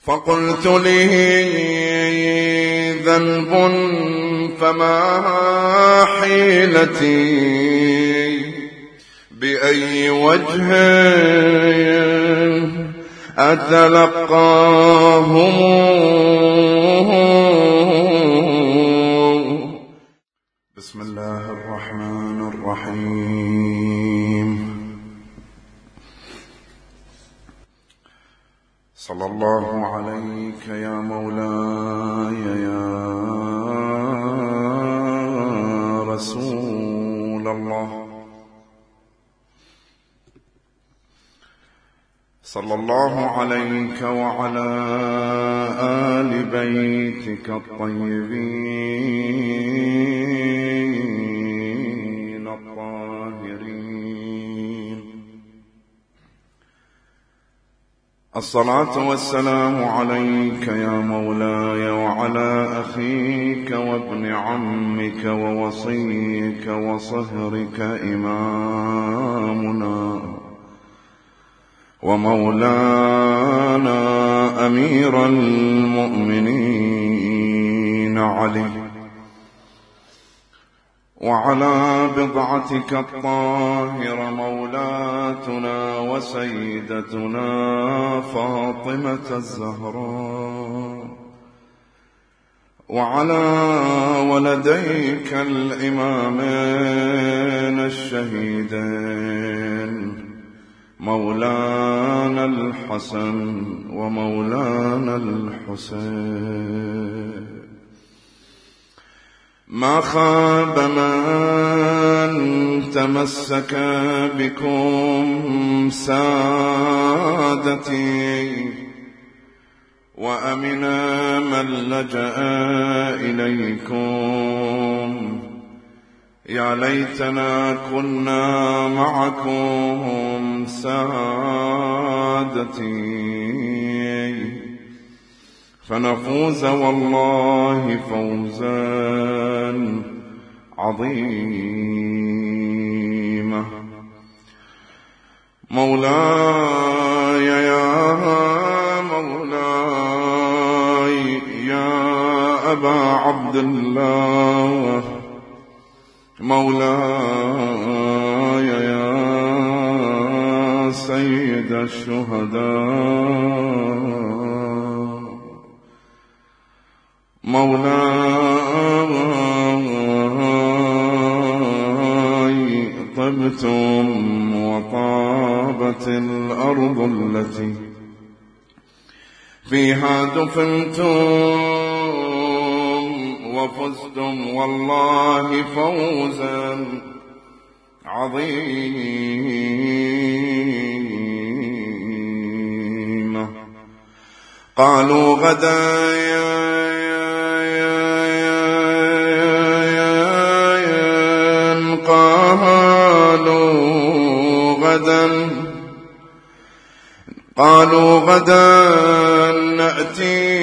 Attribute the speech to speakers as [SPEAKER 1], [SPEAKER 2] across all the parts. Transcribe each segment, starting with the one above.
[SPEAKER 1] فقلت له ذنب فما حيلتي بأي وجه أتلقاهم. بسم الله الرحمن الرحيم. صلى الله عليك يا مولاي يا رسول الله. صلى الله عليك وعلى آل بيتك الطيبين الطاهرين. الصلاة والسلام عليك يا مولاي وعلى أخيك وابن عمك ووصيك وصهرك إمامنا ومولانا أمير المؤمنين علي، وعلى بضعتك الطاهرة مولاتنا وسيدتنا فاطمة الزهراء، وعلى ولديك الإمامين الشهيدين مولانا الحسن ومولانا الحسين. ما خاب من تمسك بكم سادتي، وأمن من لجأ إليكم. يا ليتنا كنا معكم سادتي فنفوز والله فوزا عظيما. مولاي يا مولاي يا أبا عبد الله، مولاي يا سيد الشهداء، مولاي طبتم وطابت الأرض التي فيها دفنتم، وفزتم والله فوزا عظيما. قالوا غدا قالوا غدا نأتي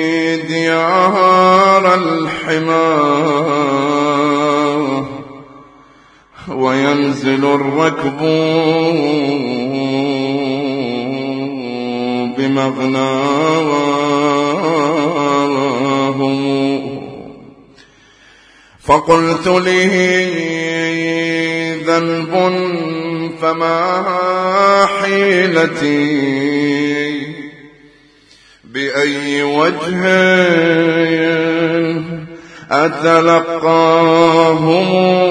[SPEAKER 1] ديار الحمى، وينزل الركب بمغناهم. فقلت له ذنب فما حيلتي بأي وجه أتلقاهم.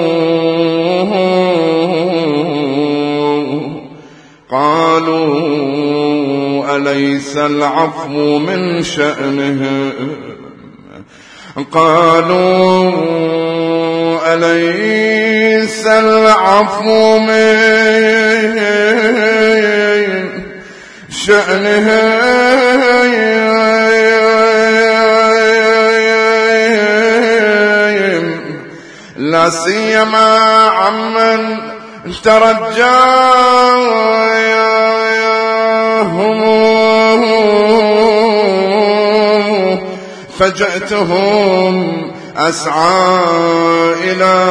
[SPEAKER 1] قالوا أليس العفو من شأنه، قالوا أليس العفو من شأنه، لا سيما عمن ترجاهم. فجأتهم أسعى إلى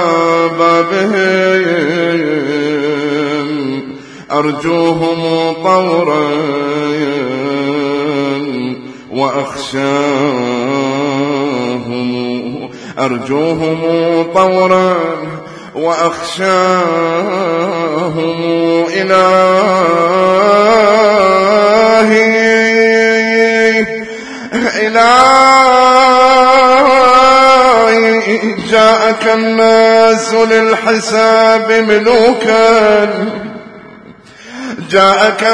[SPEAKER 1] بابهم أرجوهم طورا وأخشاهم أرجوهم طورا وأخشاهم إلهي جاءك الناس للحساب ملوكا جاءك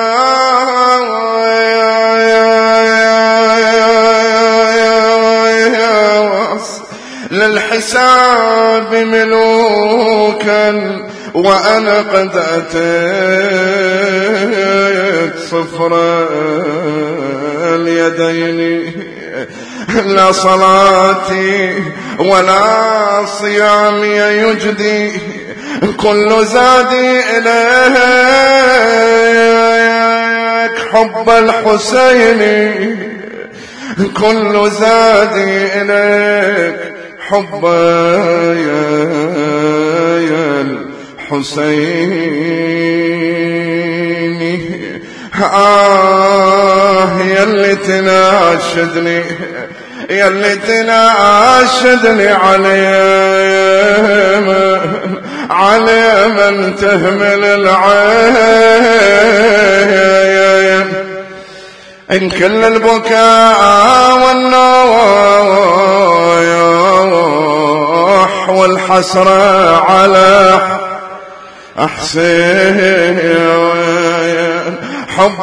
[SPEAKER 1] الناس للحساب ملوكا وأنا قد أتيت صفر اليدين لا صلاتي ولا صيامي يجدي كل زادي إليك حب الحسين كل زادي إليك حب الحسين يلي تناشدني يلي تناشدني على من تهمل العين إن كل البكاء والنوح والحسرة على حسين حب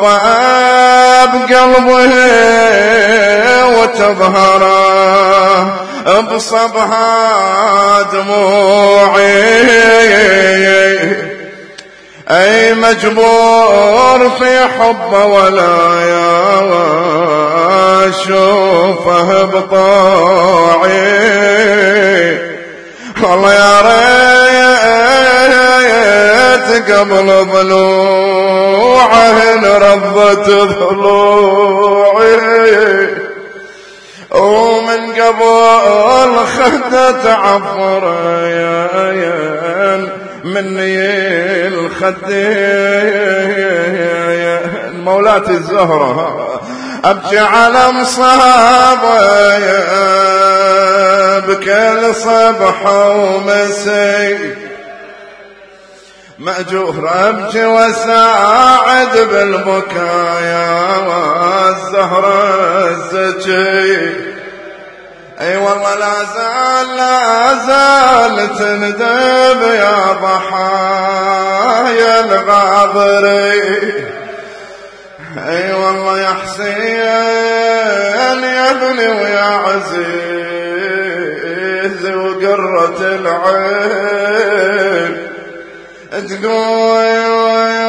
[SPEAKER 1] بقلبه وتظهره بصبها دموعي أي مجبور في حبه ولا يشوفه بطاعي والله يا ريت قبل ضلوعه رضت ضلوعي ومن قبل خدت عفر مني الخدين مولاتي الزهرة أبكي على مصابي بكل صبح ومسي مأجور أبكي وساعد بالبكايا والزهرة الزكي اي والله لا زال تندب يا ضحايا الغابري اي والله يا حسين يا ابني ويا عزيز وقرة العين تقول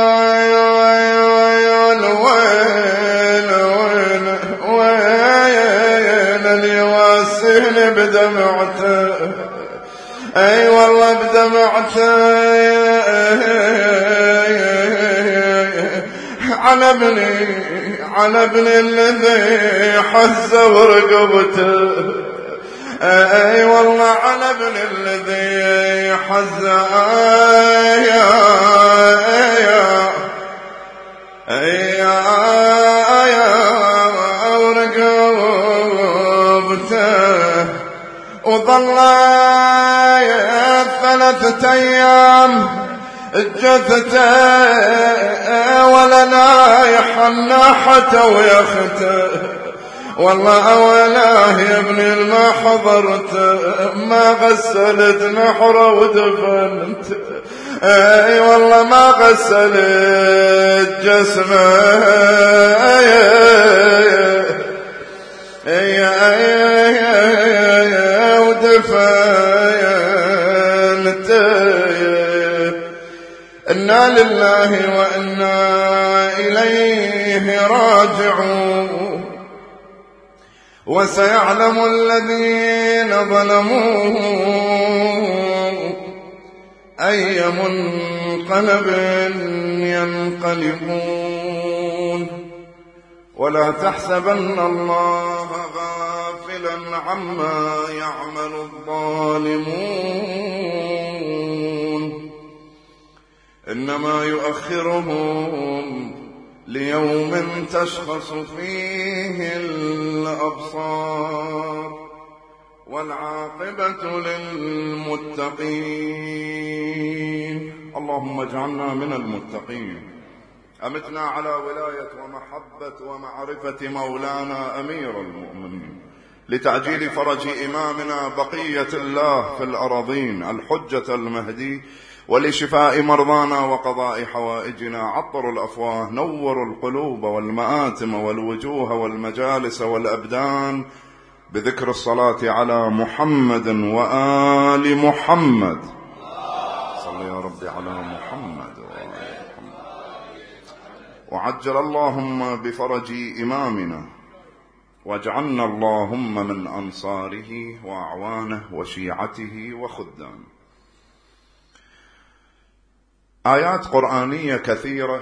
[SPEAKER 1] بدمعته اي والله بدمعته على ابني الذي حز ورقبته اي والله على ابني الذي حز وظل 3 أيام جثته ولا نايح الناحة ويخته والله أولاه يا ابني ما حضرت ما غسلت نحره ودفنت اي والله ما غسلت جسمه ودفنت إنا لله وإنا إليه راجعون وسيعلم الذين ظلموا أي منقلب ينقلبون ولا تحسبن الله غافلا عما يعمل الظالمون إنما يؤخرهم ليوم تشخص فيه الأبصار والعاقبة للمتقين. اللهم اجعلنا من المتقين. أمتنا على ولاية ومحبة ومعرفة مولانا أمير المؤمنين لتعجيل فرج إمامنا بقية الله في الأراضين الحجة المهدي، ولشفاء مرضانا وقضاء حوائجنا. عطر الأفواه، نور القلوب والمآتم والوجوه والمجالس والأبدان بذكر الصلاة على محمد وآل محمد. صل يا رب على محمد وآل محمد. وعجل اللهم بفرج إمامنا، واجعلنا اللهم من أنصاره وأعوانه وشيعته وخدامه. آيات قرآنية كثيرة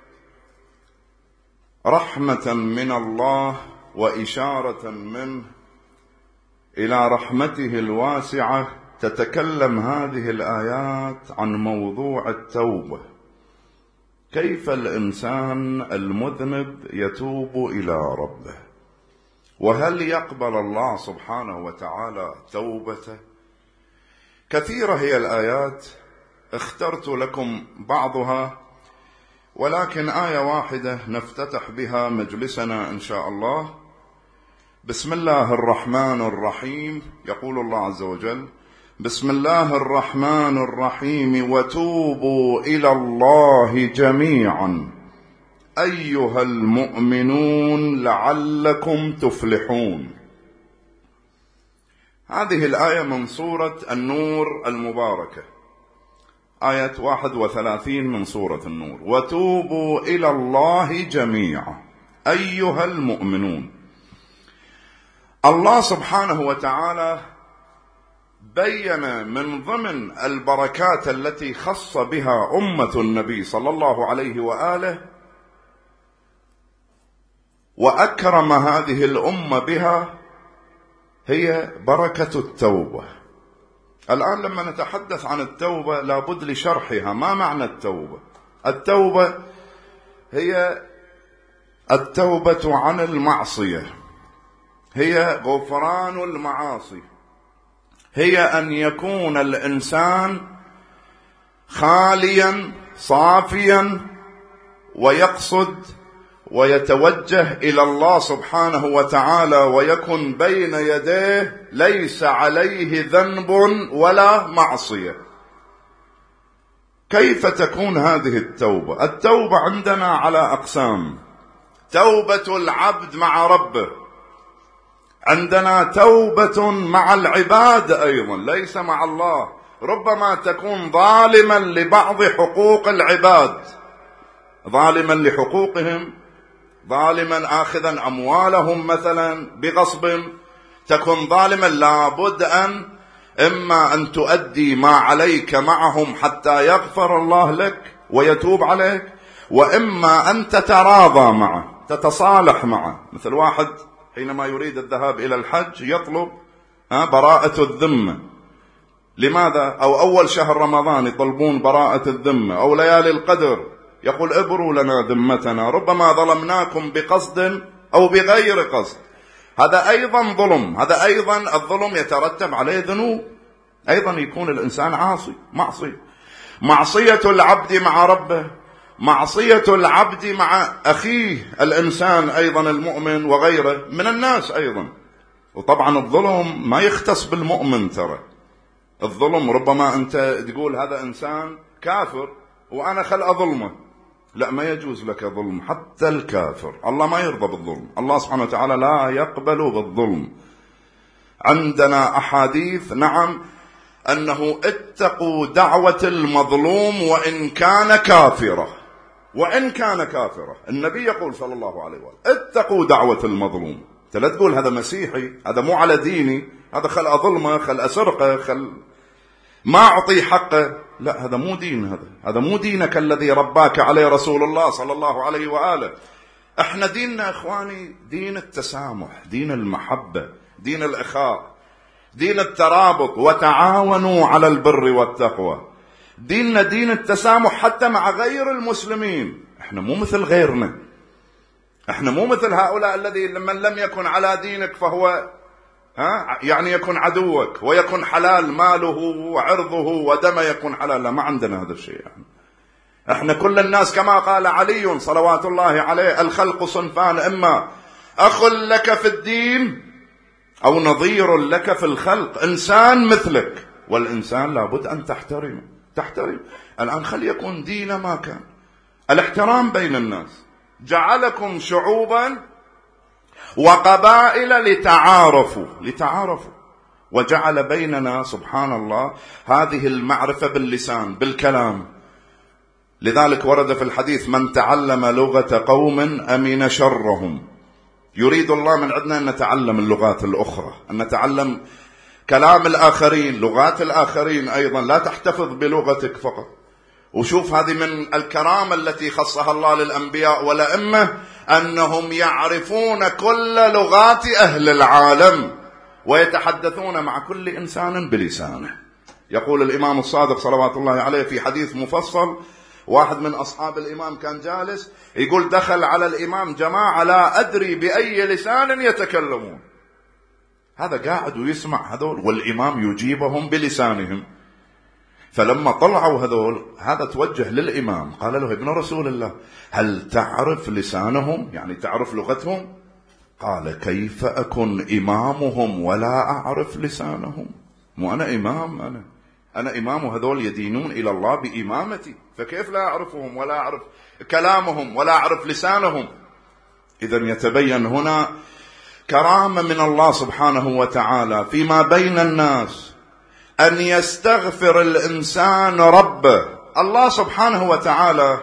[SPEAKER 1] رحمة من الله وإشارة منه إلى رحمته الواسعة. تتكلم هذه الآيات عن موضوع التوبة، كيف الإنسان المذنب يتوب إلى ربه، وهل يقبل الله سبحانه وتعالى توبته. كثيرة هي الآيات، اخترت لكم بعضها، ولكن آية واحدة نفتتح بها مجلسنا إن شاء الله. بسم الله الرحمن الرحيم. يقول الله عز وجل: بسم الله الرحمن الرحيم وتوبوا إلى الله جميعا أيها المؤمنون لعلكم تفلحون. هذه الآية من سورة النور المباركة، آية 31 من سورة النور. وتوبوا إلى الله جميعا أيها المؤمنون. الله سبحانه وتعالى بين من ضمن البركات التي خص بها أمة النبي صلى الله عليه وآله وأكرم هذه الأمة بها هي بركة التوبة. الآن لما نتحدث عن التوبة لابد لشرحها. ما معنى التوبة؟ التوبة هي التوبة عن المعصية، هي غفران المعاصي، هي أن يكون الإنسان خاليا صافيا ويقصد ويتوجه إلى الله سبحانه وتعالى ويكن بين يديه ليس عليه ذنب ولا معصية. كيف تكون هذه التوبة؟ التوبة عندنا على أقسام: توبة العبد مع ربه، عندنا توبة مع العباد أيضا ليس مع الله. ربما تكون ظالما لبعض حقوق العباد، ظالما لحقوقهم، ظالما آخذا أموالهم مثلا بغصب، تكون ظالما. لابد أن إما أن تؤدي ما عليك معهم حتى يغفر الله لك ويتوب عليك، وإما أن تتراضى معه، تتصالح معه. مثل واحد حينما يريد الذهاب إلى الحج يطلب براءة الذمة. لماذا؟ أو أول شهر رمضان يطلبون براءة الذمة، أو ليالي القدر يقول ابروا لنا ذمتنا، ربما ظلمناكم بقصد أو بغير قصد. هذا أيضا ظلم، هذا أيضا الظلم يترتب عليه ذنوب، أيضا يكون الإنسان عاصي معصي. معصية العبد مع ربه، معصية العبد مع أخيه الإنسان أيضا المؤمن وغيره من الناس أيضا. وطبعا الظلم ما يختص بالمؤمن، ترى الظلم ربما أنت تقول هذا إنسان كافر وأنا خل أظلمه، لا، ما يجوز لك ظلم حتى الكافر. الله ما يرضى بالظلم، الله سبحانه وتعالى لا يقبل بالظلم. عندنا أحاديث نعم أنه اتقوا دعوة المظلوم وإن كان كافرا، وإن كان كافرا. النبي يقول صلى الله عليه وسلم اتقوا دعوة المظلوم. لا تقول هذا مسيحي، هذا مو على ديني، هذا خل أظلمه، خل أسرقه، خل ما أعطي حقه. لا، هذا مو دين، هذا مو دينك الذي رباك عليه رسول الله صلى الله عليه وآله. احنا ديننا اخواني دين التسامح، دين المحبة، دين الإخاء، دين الترابط، وتعاونوا على البر والتقوى. ديننا دين التسامح حتى مع غير المسلمين. احنا مو مثل غيرنا، احنا مو مثل هؤلاء الذي من لم يكن على دينك فهو يعني يكون عدوك، ويكون حلال ماله وعرضه ودمه يكون حلال. لا، ما عندنا هذا الشيء يعني. احنا كل الناس كما قال علي صلوات الله عليه: الخلق صنفان، اما اخ لك في الدين او نظير لك في الخلق. انسان مثلك، والانسان لابد ان تحترم. الان خلي يكون دين ما كان، الاحترام بين الناس. جعلكم شعوبا وقبائل لتعارفوا، وجعل بيننا سبحان الله هذه المعرفة باللسان بالكلام. لذلك ورد في الحديث: من تعلم لغة قوم أمن شرهم. يريد الله من عندنا أن نتعلم اللغات الأخرى، أن نتعلم كلام الآخرين، لغات الآخرين أيضا، لا تحتفظ بلغتك فقط. وشوف هذه من الكرامة التي خصها الله للأنبياء والأئمة، أنهم يعرفون كل لغات أهل العالم ويتحدثون مع كل إنسان بلسانه. يقول الإمام الصادق صلوات الله عليه في حديث مفصل: واحد من أصحاب الإمام كان جالس يقول: دخل على الإمام جماعة لا أدري بأي لسان يتكلمون. هذا قاعد ويسمع هذول، والإمام يجيبهم بلسانهم. فلما طلعوا هذول، هذا توجه للإمام قال له: ابن رسول الله، هل تعرف لسانهم؟ يعني تعرف لغتهم؟ قال: كيف أكن إمامهم ولا أعرف لسانهم؟ مو أنا إمام، أنا إمام، وهذول يدينون إلى الله بإمامتي، فكيف لا أعرفهم ولا أعرف كلامهم ولا أعرف لسانهم؟ إذن يتبين هنا كرامة من الله سبحانه وتعالى فيما بين الناس، أن يستغفر الإنسان ربه. الله سبحانه وتعالى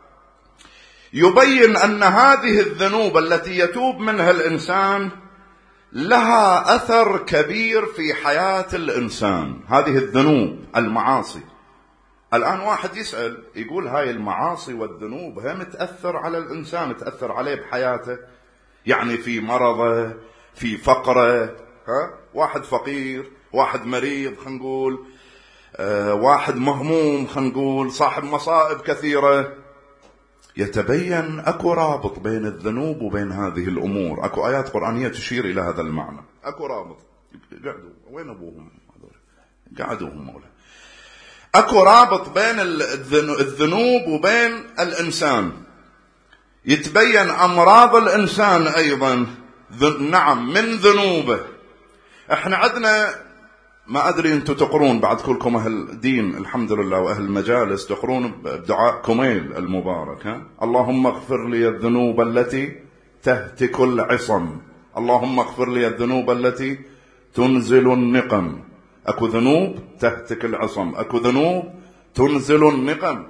[SPEAKER 1] يبين أن هذه الذنوب التي يتوب منها الإنسان لها أثر كبير في حياة الإنسان. هذه الذنوب المعاصي، الآن واحد يسأل يقول: هاي المعاصي والذنوب هم تأثر على الإنسان، تأثر عليه بحياته، يعني في مرضه، في فقره، واحد فقير، واحد مريض، خلينا نقول واحد مهموم، خلينا نقول صاحب مصائب كثيرة. يتبين أكو رابط بين الذنوب وبين هذه الأمور. أكو آيات قرآنية تشير إلى هذا المعنى. أكو رابط. قعدوا وين أبوهم؟ قعدوهم مولا. أكو رابط بين الذنوب وبين الإنسان. يتبين أمراض الإنسان أيضا نعم من ذنوبه. احنا عندنا، ما أدري أنتم تقرون بعد كلكم أهل دين الحمد لله وأهل المجالس، تقرون بدعاء كميل المبارك: اللهم اغفر لي الذنوب التي تهتك العصم، اللهم اغفر لي الذنوب التي تنزل النقم. أكو ذنوب تهتك العصم، أكو ذنوب تنزل النقم.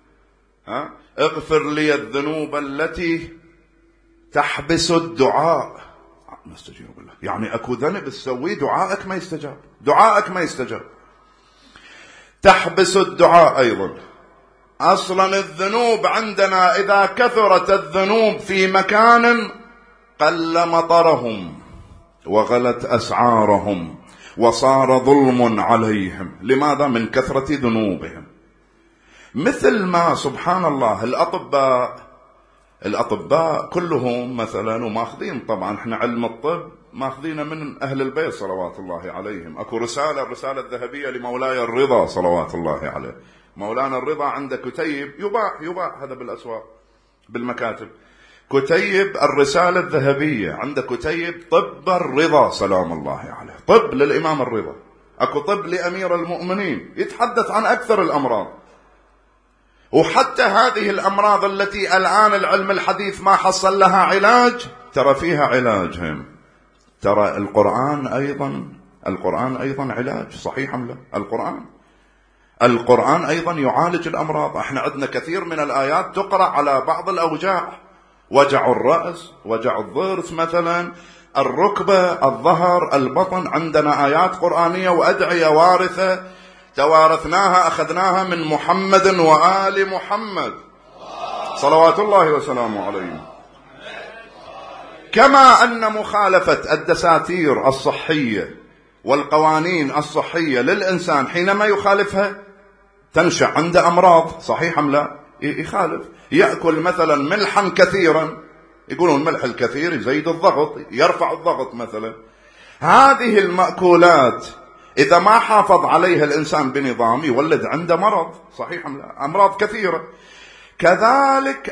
[SPEAKER 1] اغفر لي الذنوب التي تحبس الدعاء، ما استجيب الله. يعني أكو ذنب تسويه دعائك ما يستجاب، تحبس الدعاء أيضا. أصلا الذنوب عندنا إذا كثرت الذنوب في مكان قل مطرهم وغلت أسعارهم وصار ظلم عليهم. لماذا؟ من كثرة ذنوبهم. مثل ما سبحان الله الأطباء كلهم مثلا، وماخذين طبعا احنا علم الطب ماخذين من أهل البيت صلوات الله عليهم. أكو الرسالة الذهبية لمولاي الرضا صلوات الله عليه. مولانا الرضا عنده كتيب يباع هذا بالأسواق بالمكاتب، كتيب الرسالة الذهبية. عنده كتيب طب الرضا سلام الله عليه، طب للإمام الرضا. أكو طب لأمير المؤمنين، يتحدث عن أكثر الأمراض. وحتى هذه الأمراض التي الآن العلم الحديث ما حصل لها علاج، ترى فيها علاجهم. ترى القرآن أيضا علاج، صحيح أم لا؟ القرآن أيضا يعالج الأمراض. احنا عندنا كثير من الآيات تقرأ على بعض الأوجاع: وجع الرأس، وجع الضرس مثلا، الركبة، الظهر، البطن. عندنا آيات قرآنية وأدعية وارثة توارثناها أخذناها من محمد وآل محمد صلوات الله وسلامه عليه. كما أن مخالفة الدساتير الصحية والقوانين الصحية للإنسان حينما يخالفها تنشأ عنده أمراض، صحيح أم لا؟ يخالف، يأكل مثلا ملحا كثيرا يقولون الملح الكثير يزيد الضغط، يرفع الضغط مثلا. هذه المأكولات إذا ما حافظ عليها الإنسان بنظام يولد عنده مرض، صحيح؟ أمراض كثيرة. كذلك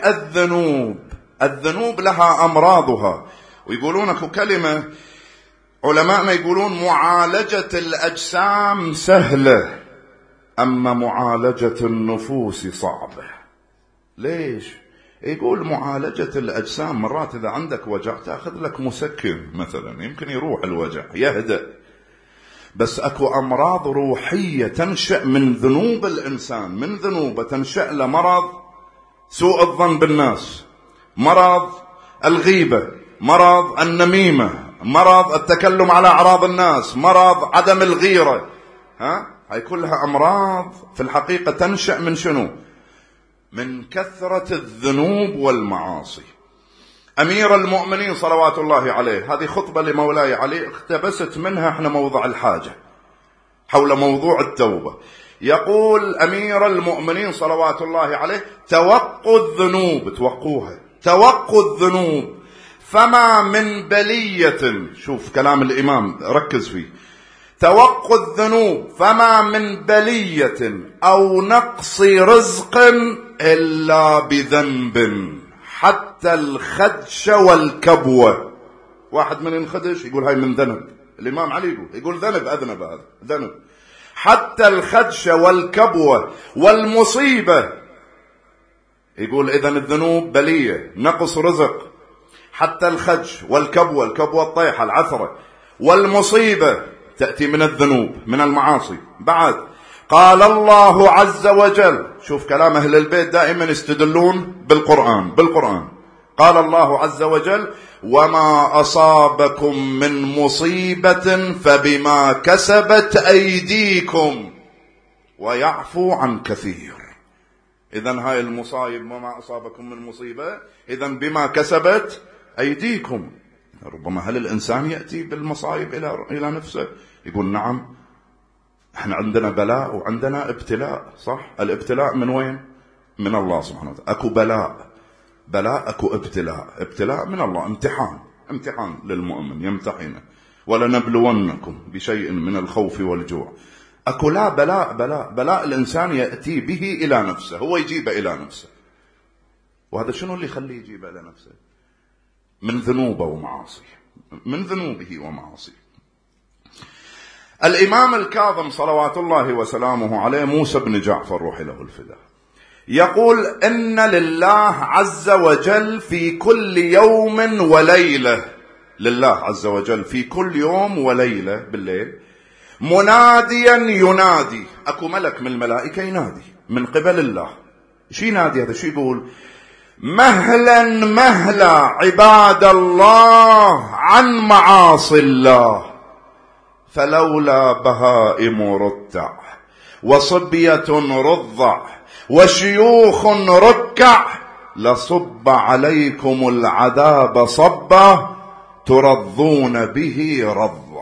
[SPEAKER 1] الذنوب لها أمراضها. ويقولون اكو كلمة علماءنا يقولون معالجة الأجسام سهلة، أما معالجة النفوس صعبة. ليش؟ يقول معالجة الأجسام مرات إذا عندك وجع تأخذ لك مسكن مثلا يمكن يروح الوجع يهدأ، بس أكو أمراض روحية تنشأ من ذنوب الإنسان، من ذنوبه تنشأ لمرض سوء الظن بالناس، مرض الغيبة، مرض النميمة، مرض التكلم على أعراض الناس، مرض عدم الغيرة. هاي كلها أمراض في الحقيقة تنشأ من شنو؟ من كثرة الذنوب والمعاصي. أمير المؤمنين صلوات الله عليه، هذه خطبة لمولاي علي اقتبست منها احنا موضع الحاجة حول موضوع التوبة. يقول أمير المؤمنين صلوات الله عليه: توقوا الذنوب، توقوها، توقوا الذنوب، فما من بلية. شوف كلام الإمام ركز فيه: توقوا الذنوب فما من بلية أو نقص رزق إلا بذنب، حتى الخدش والكبوة. واحد من الخدش يقول هاي من ذنب، الإمام علي يقول ذنب، أذنب، هذا ذنب. حتى الخدش والكبوة والمصيبة، يقول إذن الذنوب بلية، نقص رزق، حتى الخدش والكبوة، الكبوة الطيحة العثرة، والمصيبة تأتي من الذنوب من المعاصي. بعد قال الله عز وجل، شوف كلام أهل البيت دائما يستدلون بالقرآن. قال الله عز وجل: وما أصابكم من مصيبة فبما كسبت أيديكم ويعفو عن كثير. إذن هاي المصايب وما أصابكم من مصيبة إذن بما كسبت أيديكم. ربما هل الإنسان يأتي بالمصايب إلى نفسه؟ يقول نعم، احنا عندنا بلاء وعندنا ابتلاء، صح؟ الابتلاء من وين؟ من الله سبحانه وتعالى. اكو بلاء اكو ابتلاء من الله، امتحان للمؤمن يمتحنه. ولنبلونكم بشيء من الخوف والجوع. اكو لا بلاء الانسان يأتي به الى نفسه، هو يجيبه الى نفسه. وهذا شنو اللي يخليه يجيبه الى نفسه؟ من ذنوبه ومعاصيه، من ذنوبه ومعاصيه. الإمام الكاظم صلوات الله وسلامه عليه، موسى بن جعفر روح له الفداء، يقول: إن لله عز وجل في كل يوم وليلة، لله عز وجل في كل يوم وليلة بالليل مناديا ينادي، أكو ملك من الملائكة ينادي من قبل الله. شو ينادي هذا؟ شو يقول؟ مهلا عباد الله عن معاصي الله، فلولا بهائم رتع وصبية رضع وشيوخ ركع لصب عليكم العذاب صبا ترضون به رضا.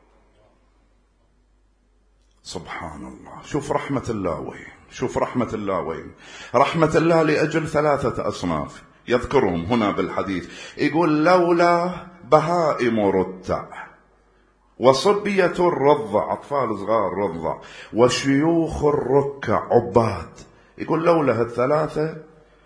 [SPEAKER 1] سبحان الله. شوف رحمة الله وين، شوف رحمة الله وين. رحمة الله لأجل 3 أصناف يذكرهم هنا بالحديث. يقول: لولا بهائم رتع وصبية الرضع، أطفال صغار رضع، وشيوخ الركع عباد. يقول لولا هالثلاثة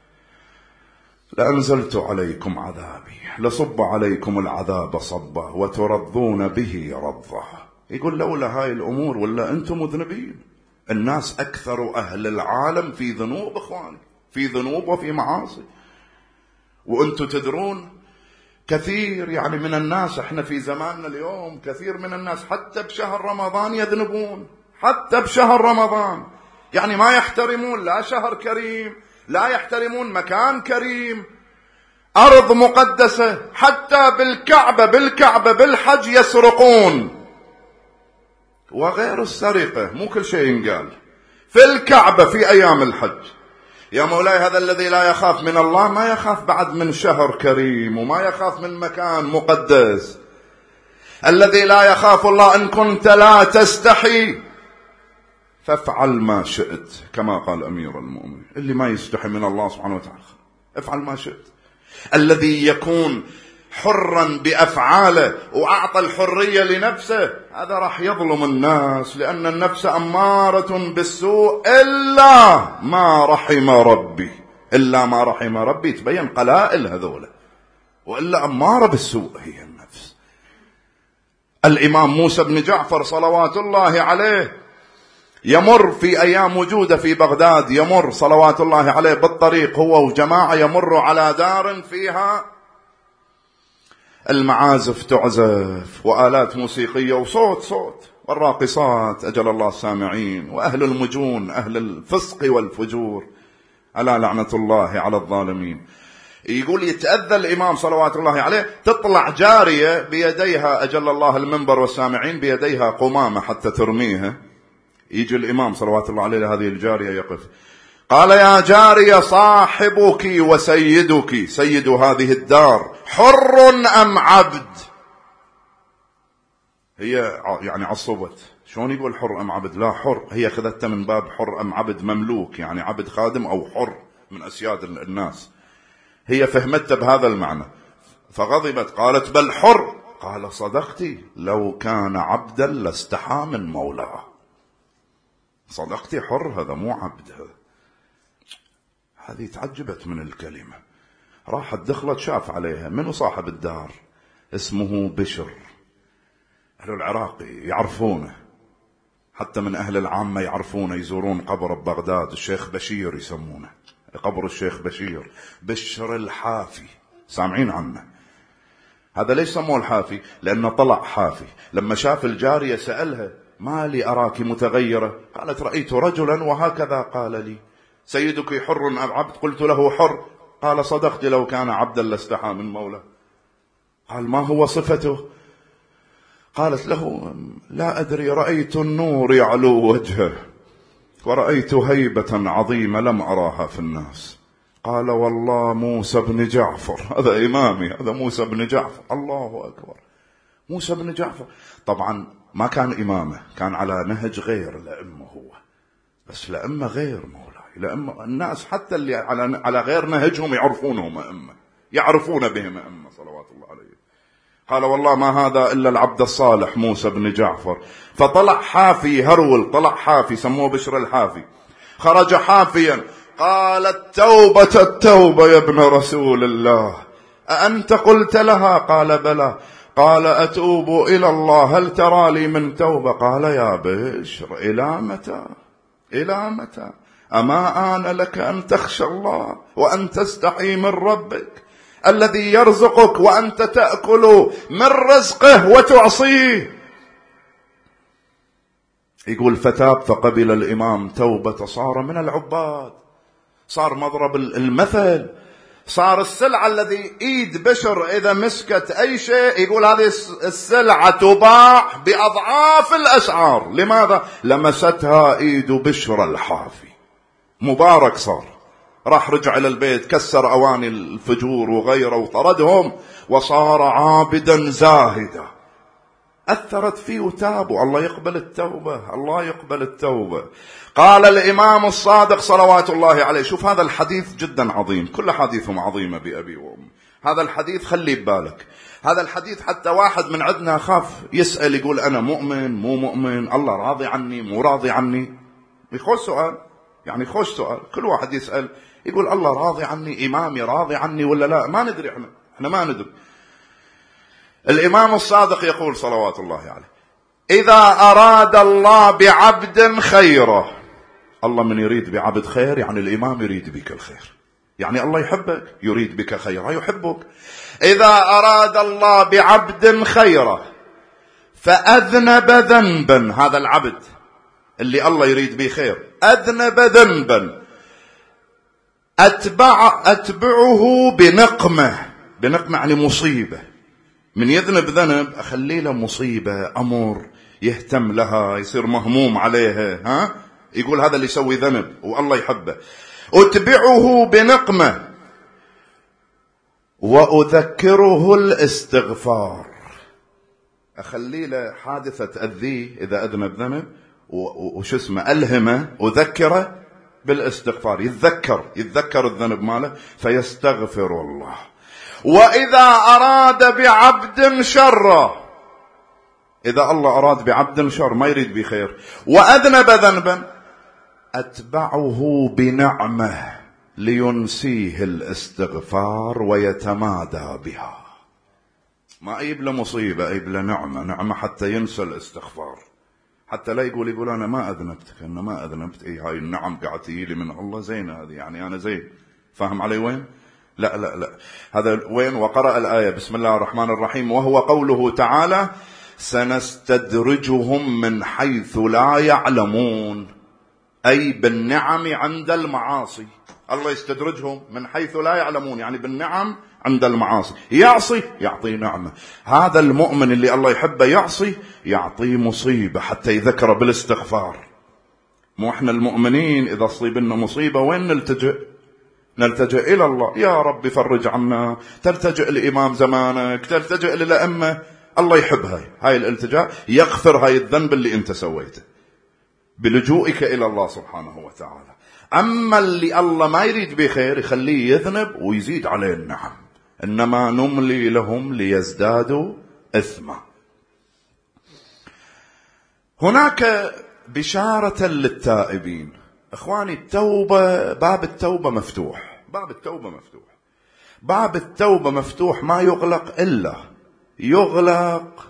[SPEAKER 1] لأنزلت عليكم عذابي، لصب عليكم العذاب صبا وترضون به رضا. يقول لولا هاي الأمور ولا أنتم مذنبين. الناس أكثر أهل العالم في ذنوب، إخواني، في ذنوب وفي معاصي. وأنتم تدرون كثير يعني من الناس، احنا في زماننا اليوم كثير من الناس حتى بشهر رمضان يذنبون، حتى بشهر رمضان. يعني ما يحترمون لا شهر كريم، لا يحترمون مكان كريم، أرض مقدسة، حتى بالكعبة بالحج يسرقون. وغير السرقة مو كل شيء ينقال في الكعبة في أيام الحج. يا مولاي، هذا الذي لا يخاف من الله ما يخاف بعد من شهر كريم، وما يخاف من مكان مقدس. الذي لا يخاف الله: إن كنت لا تستحي فافعل ما شئت، كما قال أمير المؤمنين. اللي ما يستحي من الله سبحانه وتعالى افعل ما شئت. الذي يكون حرا بأفعاله وأعطى الحرية لنفسه، هذا راح يظلم الناس، لأن النفس أمارة بالسوء إلا ما رحم ربي. إلا ما رحم ربي تبين قلائل هذولا، وإلا أمارة بالسوء هي النفس. الإمام موسى بن جعفر صلوات الله عليه يمر في أيام وجوده في بغداد، يمر صلوات الله عليه بالطريق هو وجماعة، يمر على دار فيها المعازف تعزف وآلات موسيقية وصوت والراقصات أجل الله السامعين، وأهل المجون أهل الفسق والفجور على لعنة الله على الظالمين. يقول يتأذى الإمام صلوات الله عليه، تطلع جارية بيديها أجل الله المنبر والسامعين بيديها قمامة حتى ترميها، يجي الإمام صلوات الله عليه لهذه الجارية يقف، قال يا جارية صاحبك وسيدك سيد هذه الدار حر أم عبد؟ هي يعني عصبت، شلون يقول حر أم عبد؟ لا حر، هي أخذتها من باب حر أم عبد مملوك، يعني عبد خادم أو حر من أسياد الناس، هي فهمتها بهذا المعنى فغضبت، قالت بل حر. قال صدقتي، لو كان عبدا لاستحى من مولاه. صدقتي، حر هذا مو عبد. هذه تعجبت من الكلمة، راحت دخلت شاف عليها منو صاحب الدار، اسمه بشر، أهل العراق يعرفونه، حتى من أهل العامة يعرفونه، يزورون قبر ببغداد الشيخ بشير يسمونه، قبر الشيخ بشير، بشر الحافي، سامعين عنه. هذا ليش سموه الحافي؟ لأنه طلع حافي. لما شاف الجارية سألها ما لي أراك متغيرة؟ قالت رأيت رجلا وهكذا قال لي سيدك حر أم عبد؟ قلت له حر. قال صدقت، لو كان عبدا لاستحى من مولاه. قال ما هو صفته؟ قالت له لا أدري، رأيت النور يعلو وجهه ورأيت هيبة عظيمة لم أراها في الناس. قال والله موسى بن جعفر، هذا إمامي، هذا موسى بن جعفر. الله أكبر، موسى بن جعفر. طبعا ما كان إمامه، كان على نهج غير الأئمة هو، بس الأئمة غير مولاي، الأئمة الناس حتى اللي على غير نهجهم يعرفونهم أئمة، يعرفون بهم أئمة صلوات الله عليه. قال والله ما هذا إلا العبد الصالح موسى بن جعفر. فطلع حافي هرول، طلع حافي، سموه بشر الحافي، خرج حافيا. قال التوبة التوبة يا ابن رسول الله، أأنت قلت لها؟ قال بلى. قال أتوب إلى الله، هل ترى لي من توبة؟ قال يا بشر إلى متى؟ إلى متى؟ أما آن لك أن تخشى الله وأن تستحي من ربك الذي يرزقك وأنت تأكل من رزقه وتعصيه. يقول فتاب فقبل الإمام توبة، صار من العباد، صار مضرب المثل، صار السلعة الذي ايد بشر اذا مسكت اي شيء يقول هذه السلعة تباع باضعاف الاسعار. لماذا؟ لمستها ايد بشر الحافي، مبارك صار. راح رجع الى البيت، كسر اواني الفجور وغيره وطردهم، وصار عابدا زاهدا. أثرت فيه وتابوا. الله يقبل التوبة، الله يقبل التوبة. قال الإمام الصادق صلوات الله عليه، شوف هذا الحديث جدا عظيم، كل حديثهم عظيمة بأبي وأمي. هذا الحديث خلي ببالك، هذا الحديث حتى واحد من عندنا خاف يسأل يقول أنا مؤمن مو مؤمن، الله راضي عني مو راضي عني. يخش سؤال، يعني خوش سؤال، كل واحد يسأل يقول الله راضي عني، إمامي راضي عني ولا لا؟ ما ندري، احنا ما ندري. الإمام الصادق يقول صلوات الله عليه إذا أراد الله بعبد خيره، الله من يريد بعبد خير يعني الإمام يريد بك الخير، يعني الله يحبك يريد بك خيرا يحبك. إذا أراد الله بعبد خيره فأذنب ذنبا، هذا العبد اللي الله يريد به خير أذنب ذنبا أتبعه بنقمة، بنقمة يعني مصيبة، من يذنب ذنب أخلي له مصيبة، أمر يهتم لها، يصير مهموم عليها، ها؟ يقول هذا اللي يسوي ذنب والله يحبه. أتبعه بنقمة وأذكره الاستغفار، أخلي له حادثة تأذيه إذا أذنب ذنب، وش اسمه ألهمه، أذكره بالاستغفار، يتذكر الذنب ماله فيستغفر الله. وإذا أراد بعبد شرا، إذا الله أراد بعبد شر ما يريد بخير وأذنب ذنبا أتبعه بنعمة لينسيه الاستغفار ويتمادى بها. ما أجيب له مصيبة، أجيب له نعمة حتى ينسى الاستغفار، حتى لا يقول أنا ما أذنبت، أنا ما أذنبت، إيه هاي النعم قاعد تجيلي من الله زين، هذه يعني أنا زين. فاهم علي وين؟ لا لا لا، هذا وين؟ وقرأ الآية بسم الله الرحمن الرحيم وهو قوله تعالى سنستدرجهم من حيث لا يعلمون، أي بالنعم عند المعاصي. الله يستدرجهم من حيث لا يعلمون، يعني بالنعم عند المعاصي. يعصي يعطيه نعمة. هذا المؤمن اللي الله يحبه يعصي يعطيه مصيبة حتى يذكر بالاستغفار. مو احنا المؤمنين إذا صيبنا مصيبة وين نلتجئ؟ نلتجئ إلى الله، يا رب فرج عنا، تلتجئ لإمام زمانك، تلتجئ للأئمة. الله يحب هاي الالتجاء، يغفر هاي الذنب اللي انت سويته بلجوئك إلى الله سبحانه وتعالى. أما اللي الله ما يريد بخير يخليه يذنب ويزيد عليه النعم، إنما نملي لهم ليزدادوا إثما. هناك بشارة للتائبين. إخواني التوبة، باب التوبة مفتوح، باب التوبة مفتوح، باب التوبة مفتوح، ما يغلق إلا يغلق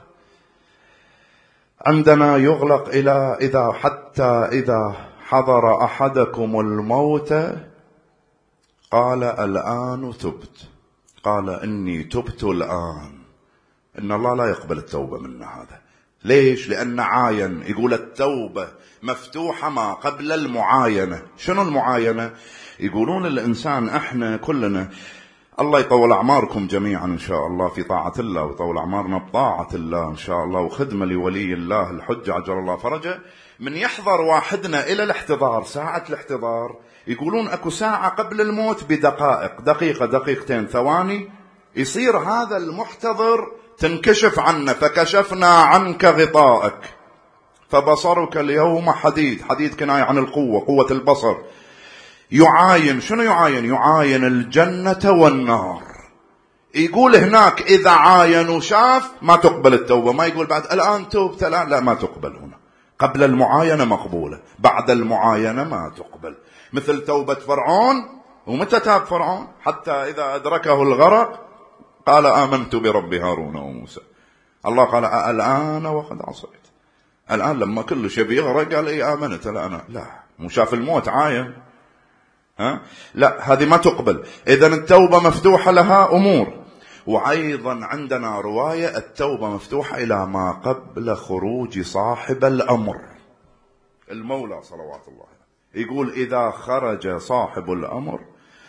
[SPEAKER 1] عندنا، يغلق إلى إذا حضر أحدكم الموت قال الآن تبت، قال إني تبت الآن. إن الله لا يقبل التوبة منا هذا. ليش؟ لأن عاين، يقول التوبة مفتوحة ما قبل المعاينة. شنو المعاينة؟ يقولون الإنسان إحنا كلنا، الله يطول أعماركم جميعا إن شاء الله في طاعة الله، ويطول أعمارنا بطاعة الله إن شاء الله، وخدمة لولي الله الحج عجل الله فرجه. من يحضر واحدنا إلى الاحتضار، ساعة الاحتضار يقولون أكو ساعة قبل الموت بدقائق، دقيقة دقيقتين ثواني، يصير هذا المحتضر تنكشف عنه، فكشفنا عنك غطائك فبصرك اليوم حديد. حديد كناية عن القوة، قوة البصر. يعاين، شنو يعاين؟ يعاين الجنة والنار. يقول هناك إذا عاين وشاف ما تقبل التوبة، ما يقول بعد الآن توبت الآن، لا، ما تقبل هنا. قبل المعاينة مقبولة، بعد المعاينة ما تقبل. مثل توبة فرعون. ومتى تاب فرعون؟ حتى إذا أدركه الغرق قال آمنت برب هارون وموسى. الله قال الآن وقد عصيت. الآن لما كل شيء بيغرق قال إيه آمنت الآن. لا، مو شاف الموت عاين. لا، هذه ما تقبل. إذن التوبة مفتوحة لها أمور. وأيضا عندنا رواية التوبة مفتوحة إلى ما قبل خروج صاحب الأمر. المولى صلوات الله يقول إذا خرج صاحب الأمر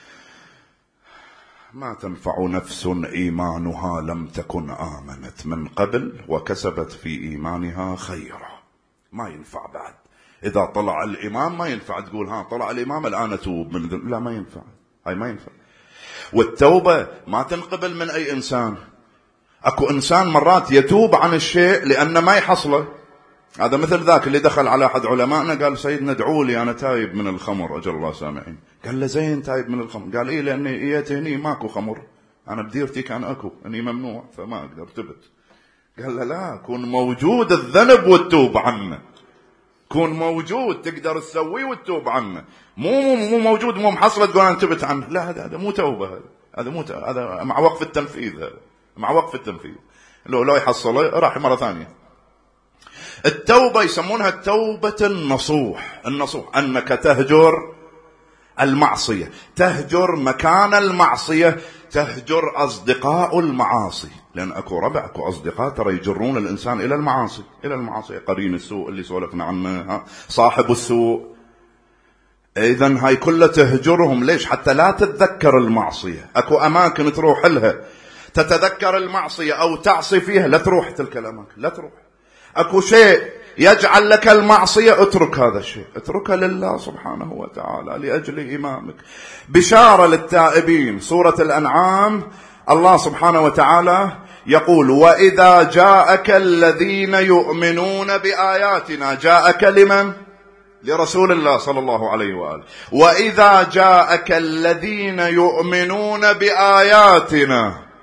[SPEAKER 1] ما تنفع نفس إيمانها لم تكن آمنت من قبل وكسبت في إيمانها خيرا. ما ينفع بعد. إذا طلع الإمام ما ينفع تقول طلع الإمام الآن أتوب من ذنب، لا، ما ينفع، هاي ما ينفع. والتوبة ما تنقبل من أي إنسان. أكو إنسان مرات يتوب عن الشيء لأن ما يحصله. هذا مثل ذاك اللي دخل على أحد علمائنا قال سيدنا ادعوا لي أنا تايب من الخمر أجل الله سامعين. قال له زين تايب من الخمر؟ قال إيه لأني إيت هني ماكو خمر، أنا بديرتي كان أكو، أني ممنوع فما أقدر تبت. قال له لا، كون موجود الذنب والتوب عنه، كون موجود تقدر تسويه والتوب عنه، مو موجود مو محصلة تقول أنا تبت عنه. لا، هذا مو توبة، هذا مع وقف التنفيذ، هذا مع وقف التنفيذ. لو يحصله راح مرة ثانية. التوبة يسمونها التوبة النصوح. النصوح أنك تهجر المعصية، تهجر مكان المعصية، تهجر أصدقاء المعاصي. لأن أكو ربع، أكو أصدقاء ترى يجرون الإنسان إلى المعاصي، إلى المعاصي. قرين السوء اللي سولفنا عنه، صاحب السوء. إذن هاي كلها تهجرهم. ليش؟ حتى لا تتذكر المعصية. أكو أماكن تروح لها تتذكر المعصية أو تعصي فيها، لا تروح تلك الأماكن، لا تروح. أكو شيء يجعل لك المعصية، اترك هذا الشيء، اتركها لله سبحانه وتعالى لأجل إمامك. بشارة للتائبين. سورة الأنعام الله سبحانه وتعالى يقول وإذا جاءك الذين يؤمنون بآياتنا. جاءك لمن؟ لرسول الله صلى الله عليه وآله. وإذا جاءك الذين يؤمنون بآياتنا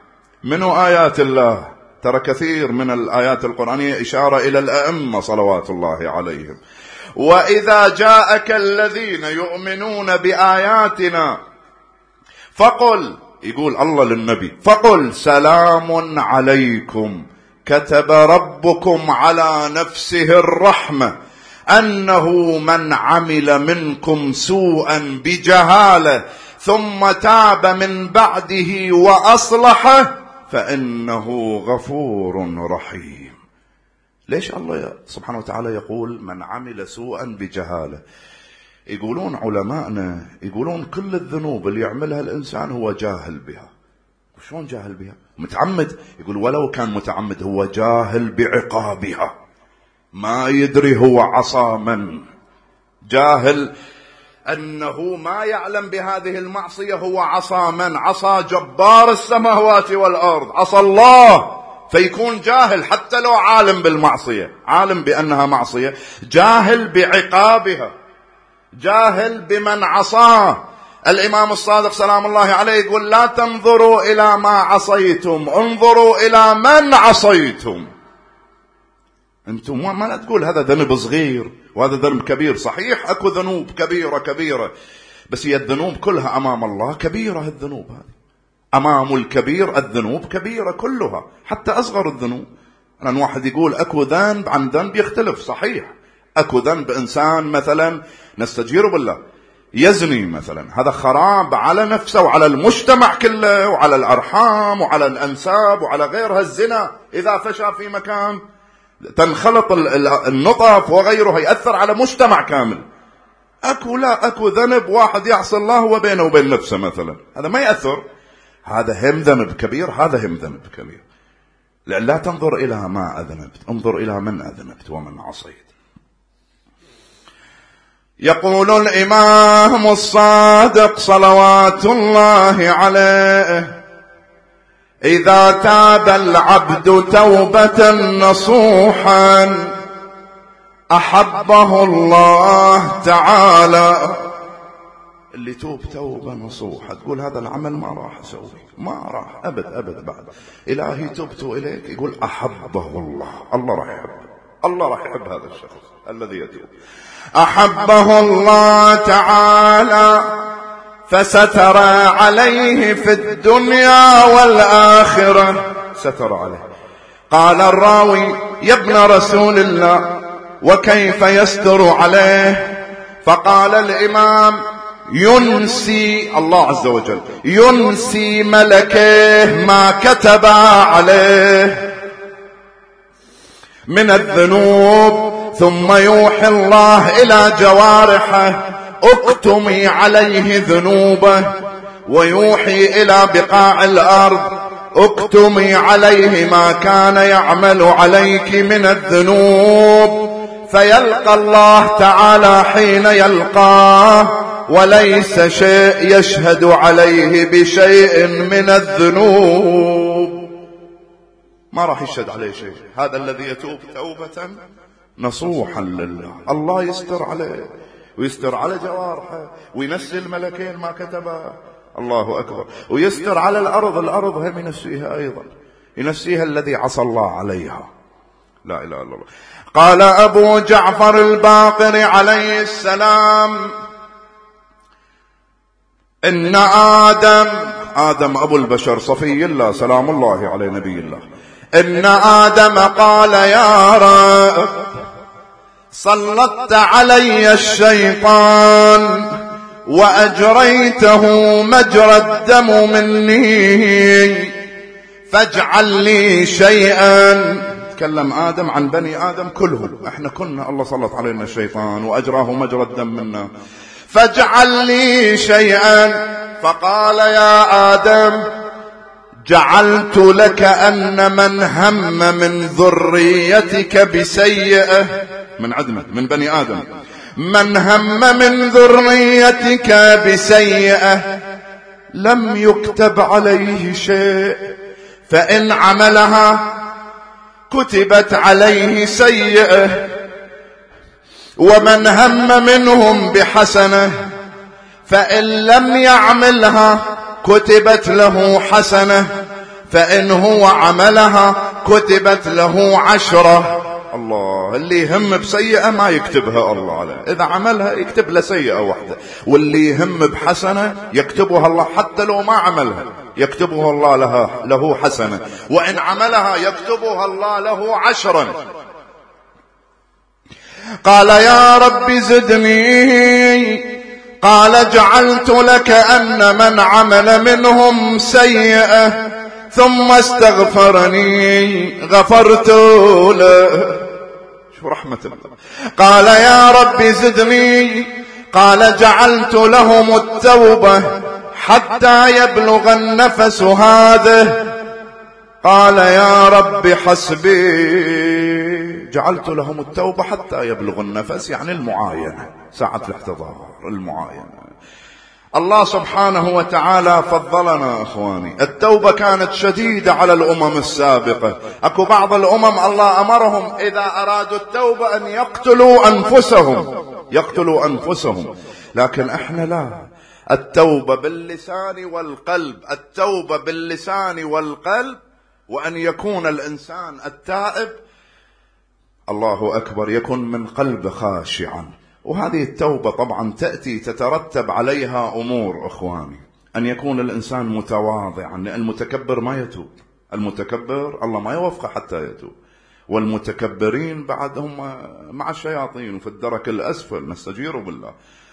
[SPEAKER 1] من آيات الله. ترى كثير من الآيات القرآنية إشارة إلى الأئمة صلوات الله عليهم. وإذا جاءك الذين يؤمنون بآياتنا فقل، يقول الله للنبي، فقل سلام عليكم كتب ربكم على نفسه الرحمة أنه من عمل منكم سوءا بجهالة ثم تاب من بعده وأصلح فإنه غفور رحيم. ليش الله سبحانه وتعالى يقول من عمل سوءا بجهالة؟ يقولون علماءنا، يقولون كل الذنوب اللي يعملها الإنسان هو جاهل بها. شلون جاهل بها؟ متعمد. يقول ولو كان متعمد هو جاهل بعقابها، ما يدري هو عصى من، جاهل أنه ما يعلم بهذه المعصية هو عصى من، عصى جبار السماوات والأرض، عصى الله. فيكون جاهل حتى لو عالم بالمعصية، عالم بأنها معصية، جاهل بعقابها، جاهل بمن عصاه. الإمام الصادق سلام الله عليه يقول لا تنظروا إلى ما عصيتم، انظروا إلى من عصيتم. أنتم ما تقول هذا ذنب صغير وهذا ذنب كبير. صحيح أكو ذنوب كبيرة، بس هي الذنوب كلها أمام الله كبيرة. الذنوب هذه أمام الكبير، الذنوب كبيرة كلها حتى أصغر الذنوب. لأن واحد يقول أكو ذنب عن ذنب يختلف. صحيح أكو ذنب إنسان مثلا نستجير بالله يزني مثلا، هذا خراب على نفسه وعلى المجتمع كله وعلى الأرحام وعلى الأنساب وعلى غيرها. الزنا إذا فشى في مكان تنخلط النطف وغيرها، يأثر على مجتمع كامل. أكو ذنب واحد يعصي الله وبينه وبين نفسه مثلا، هذا ما يأثر، هذا هم ذنب كبير، هذا هم ذنب كبير. لأن لا تنظر إلى ما أذنبت، انظر إلى من أذنبت ومن عصيت. يقول الإمام الصادق صلوات الله عليه إذا تاب العبد توبة نصوحا أحبه الله تعالى. اللي توب توبة نصوحة تقول هذا العمل ما راح أسويه، ما راح أبد بعد، إلهي تبت إليك، يقول أحبه الله، الله راح يحب، الله راح يحب هذا الشخص الذي يتوب. أحبه الله تعالى فستر عليه في الدنيا والآخرة، ستر عليه. قال الراوي يا ابن رسول الله وكيف يستر عليه؟ فقال الإمام ينسي الله عز وجل، ينسي ملكه ما كتب عليه من الذنوب، ثم يوحي الله إلى جوارحه اكتمي عليه ذنوبه، ويوحي إلى بقاع الأرض اكتمي عليه ما كان يعمل عليك من الذنوب، فيلقى الله تعالى حين يلقاه وليس شيء يشهد عليه بشيء من الذنوب، ما راح يشهد عليه شيء. هذا الذي يتوب توبة نصوحا لله، الله يستر عليه ويستر على جوارحه وينسي الملكين ما كتبا، الله أكبر، ويستر على الأرض هم ينسيها أيضا، ينسيها الذي عصى الله عليها. لا إله إلا الله. قال أبو جعفر الباقر عليه السلام إن آدم أبو البشر صفي الله سلام الله عليه نبي الله، إن آدم قال يا رب سلطت علي الشيطان وأجريته مجرى الدم مني فاجعل لي شيئا. تكلم آدم عن بني آدم كلهم، احنا كنا الله سلط علينا الشيطان وأجراه مجرى الدم منا، فاجعل لي شيئا. فقال يا آدم جعلت لك أن من هم من ذريتك بسيئة، من عدمة من بني آدم، من هم من ذريتك بسيئة لم يكتب عليه شيء، فإن عملها كتبت عليه سيئة، ومن هم منهم بحسنة فإن لم يعملها كتبت له حسنة، فإن هو عملها كتبت له 10. الله، اللي يهم بسيئة ما يكتبها الله عليه، إذا عملها يكتب له سيئة واحدة، واللي يهم بحسنة يكتبها الله، حتى لو ما عملها يكتبها الله له حسنة، وإن عملها يكتبها الله له 10. قال يا رب زدني، قال جعلت لك أن من عمل منهم سيئة ثم استغفرني غفرت له. شو رحمة الله. قال يا رب زدني، قال جعلت لهم التوبة حتى يبلغ النفس هذا. قال يا رب حسبي، جعلت لهم التوبة حتى يبلغ النفس، يعني المعاينة، ساعة الاحتضار، المعاينة. الله سبحانه وتعالى فضلنا أخواني. التوبة كانت شديدة على الأمم السابقة، أكو بعض الأمم الله أمرهم إذا أرادوا التوبة أن يقتلوا أنفسهم، لكن إحنا لا، التوبة باللسان والقلب، التوبة باللسان والقلب، وأن يكون الإنسان التائب الله أكبر يكون من قلب خاشعا. وهذه التوبة طبعا تأتي تترتب عليها أمور أخواني، أن يكون الإنسان متواضعا، لأن المتكبر ما يتوب، المتكبر الله ما يوفقه حتى يتوب، والمتكبرين بعدهم مع الشياطين في الدرك الأسفل، نستجير بالله.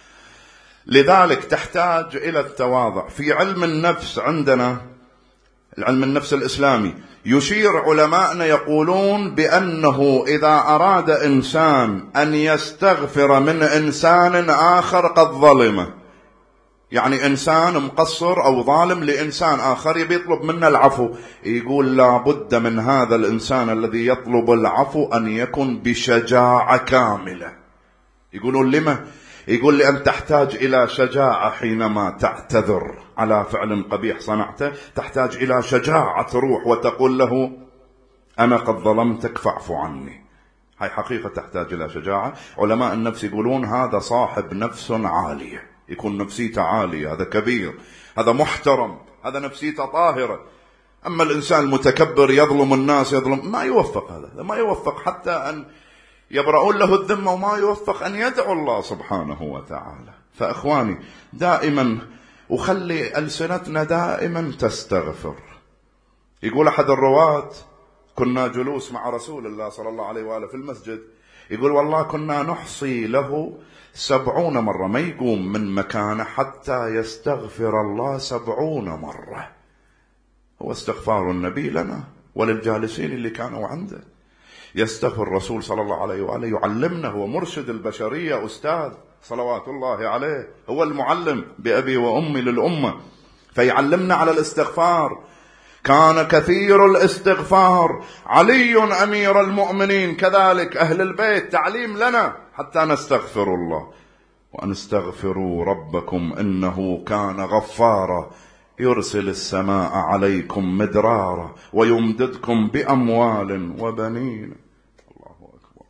[SPEAKER 1] لذلك تحتاج إلى التواضع. في علم النفس عندنا، العلم النفس الإسلامي، يشير علماءنا يقولون بأنه إذا أراد إنسان أن يستغفر من إنسان آخر قد ظلمه، يعني إنسان مقصر أو ظالم لإنسان آخر يبي يطلب منه العفو، يقول لا بد من هذا الإنسان الذي يطلب العفو أن يكن بشجاعة كاملة. يقولون لما؟ يقول لأن تحتاج إلى شجاعة حينما تعتذر على فعل قبيح صنعته، تحتاج إلى شجاعة روح وتقول له أنا قد ظلمتك فاعف عني. هاي حقيقة تحتاج إلى شجاعة. علماء النفس يقولون هذا صاحب نفس عالية، يكون نفسيته عالية، هذا كبير، هذا محترم، هذا نفسيته طاهرة. أما الإنسان المتكبر يظلم الناس، ما يوفق، هذا ما يوفق حتى أن يبرؤون له الذمة، وما يوفق أن يدعو الله سبحانه وتعالى. فأخواني دائما وخلي ألسنتنا دائما تستغفر. يقول أحد الرواة كنا جلوس مع رسول الله صلى الله عليه وآله في المسجد، يقول والله كنا نحصي له 70 مرة، ما يقوم من مكانه حتى يستغفر الله 70 مرة. هو استغفار النبي لنا وللجالسين اللي كانوا عنده. يستغفر الرسول صلى الله عليه وآله، يعلمنا، هو مرشد البشرية، أستاذ صلوات الله عليه، هو المعلم بأبي وأمي للأمة، فيعلمنا على الاستغفار. كان كثير الاستغفار، علي أمير المؤمنين كذلك، أهل البيت تعليم لنا حتى نستغفر الله. وأن استغفروا ربكم إنه كان غفارا يرسل السماء عليكم مدرارا ويمددكم بأموال وبنين. الله أكبر.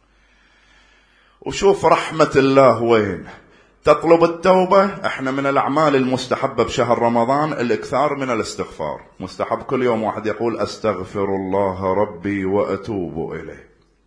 [SPEAKER 1] وشوف رحمة الله وين تطلب التوبة. احنا من الأعمال المستحبة بشهر رمضان الإكثار من الاستغفار، مستحب كل يوم واحد يقول أستغفر الله ربي وأتوب إليه.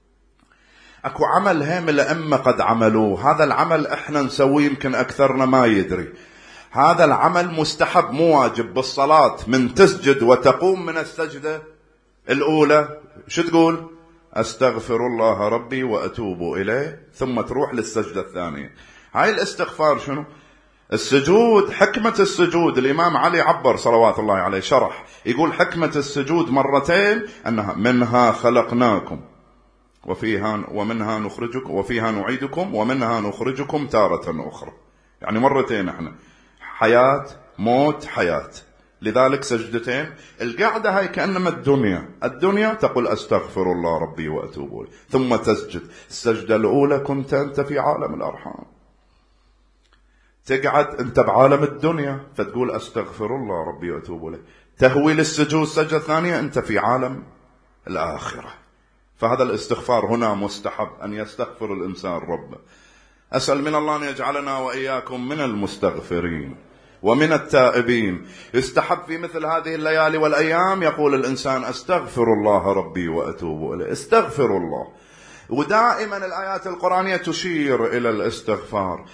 [SPEAKER 1] أكو عمل هم الأئمة قد عملوه، هذا العمل احنا نسويه يمكن أكثرنا ما يدري. هذا العمل مستحب مو واجب. بالصلاة من تسجد وتقوم من السجدة الأولى شو تقول؟ أستغفر الله ربي وأتوب إليه، ثم تروح للسجدة الثانية. هاي الاستغفار شنو؟ السجود، حكمة السجود الإمام علي عبر صلوات الله عليه، شرح يقول حكمة السجود مرتين أنها منها خلقناكم ومنها نخرجكم وفيها نعيدكم ومنها نخرجكم تارة أخرى، يعني مرتين احنا حياة موت حياة. لذلك سجدتين. القعدة هاي كأنما الدنيا تقول أستغفر الله ربي وأتوب إليه، ثم تسجد. السجدة الأولى كنت أنت في عالم الأرحام، تقعد أنت بعالم الدنيا فتقول أستغفر الله ربي وأتوب إليه، تهوي للسجود السجدة الثانية أنت في عالم الآخرة. فهذا الاستغفار هنا مستحب، أن يستغفر الإنسان ربه. أسأل من الله أن يجعلنا وإياكم من المستغفرين. ومن التائبين. يستحب في مثل هذه الليالي والأيام يقول الإنسان أستغفر الله ربي وأتوب إليه، استغفر الله. ودائما الآيات القرآنية تشير إلى الاستغفار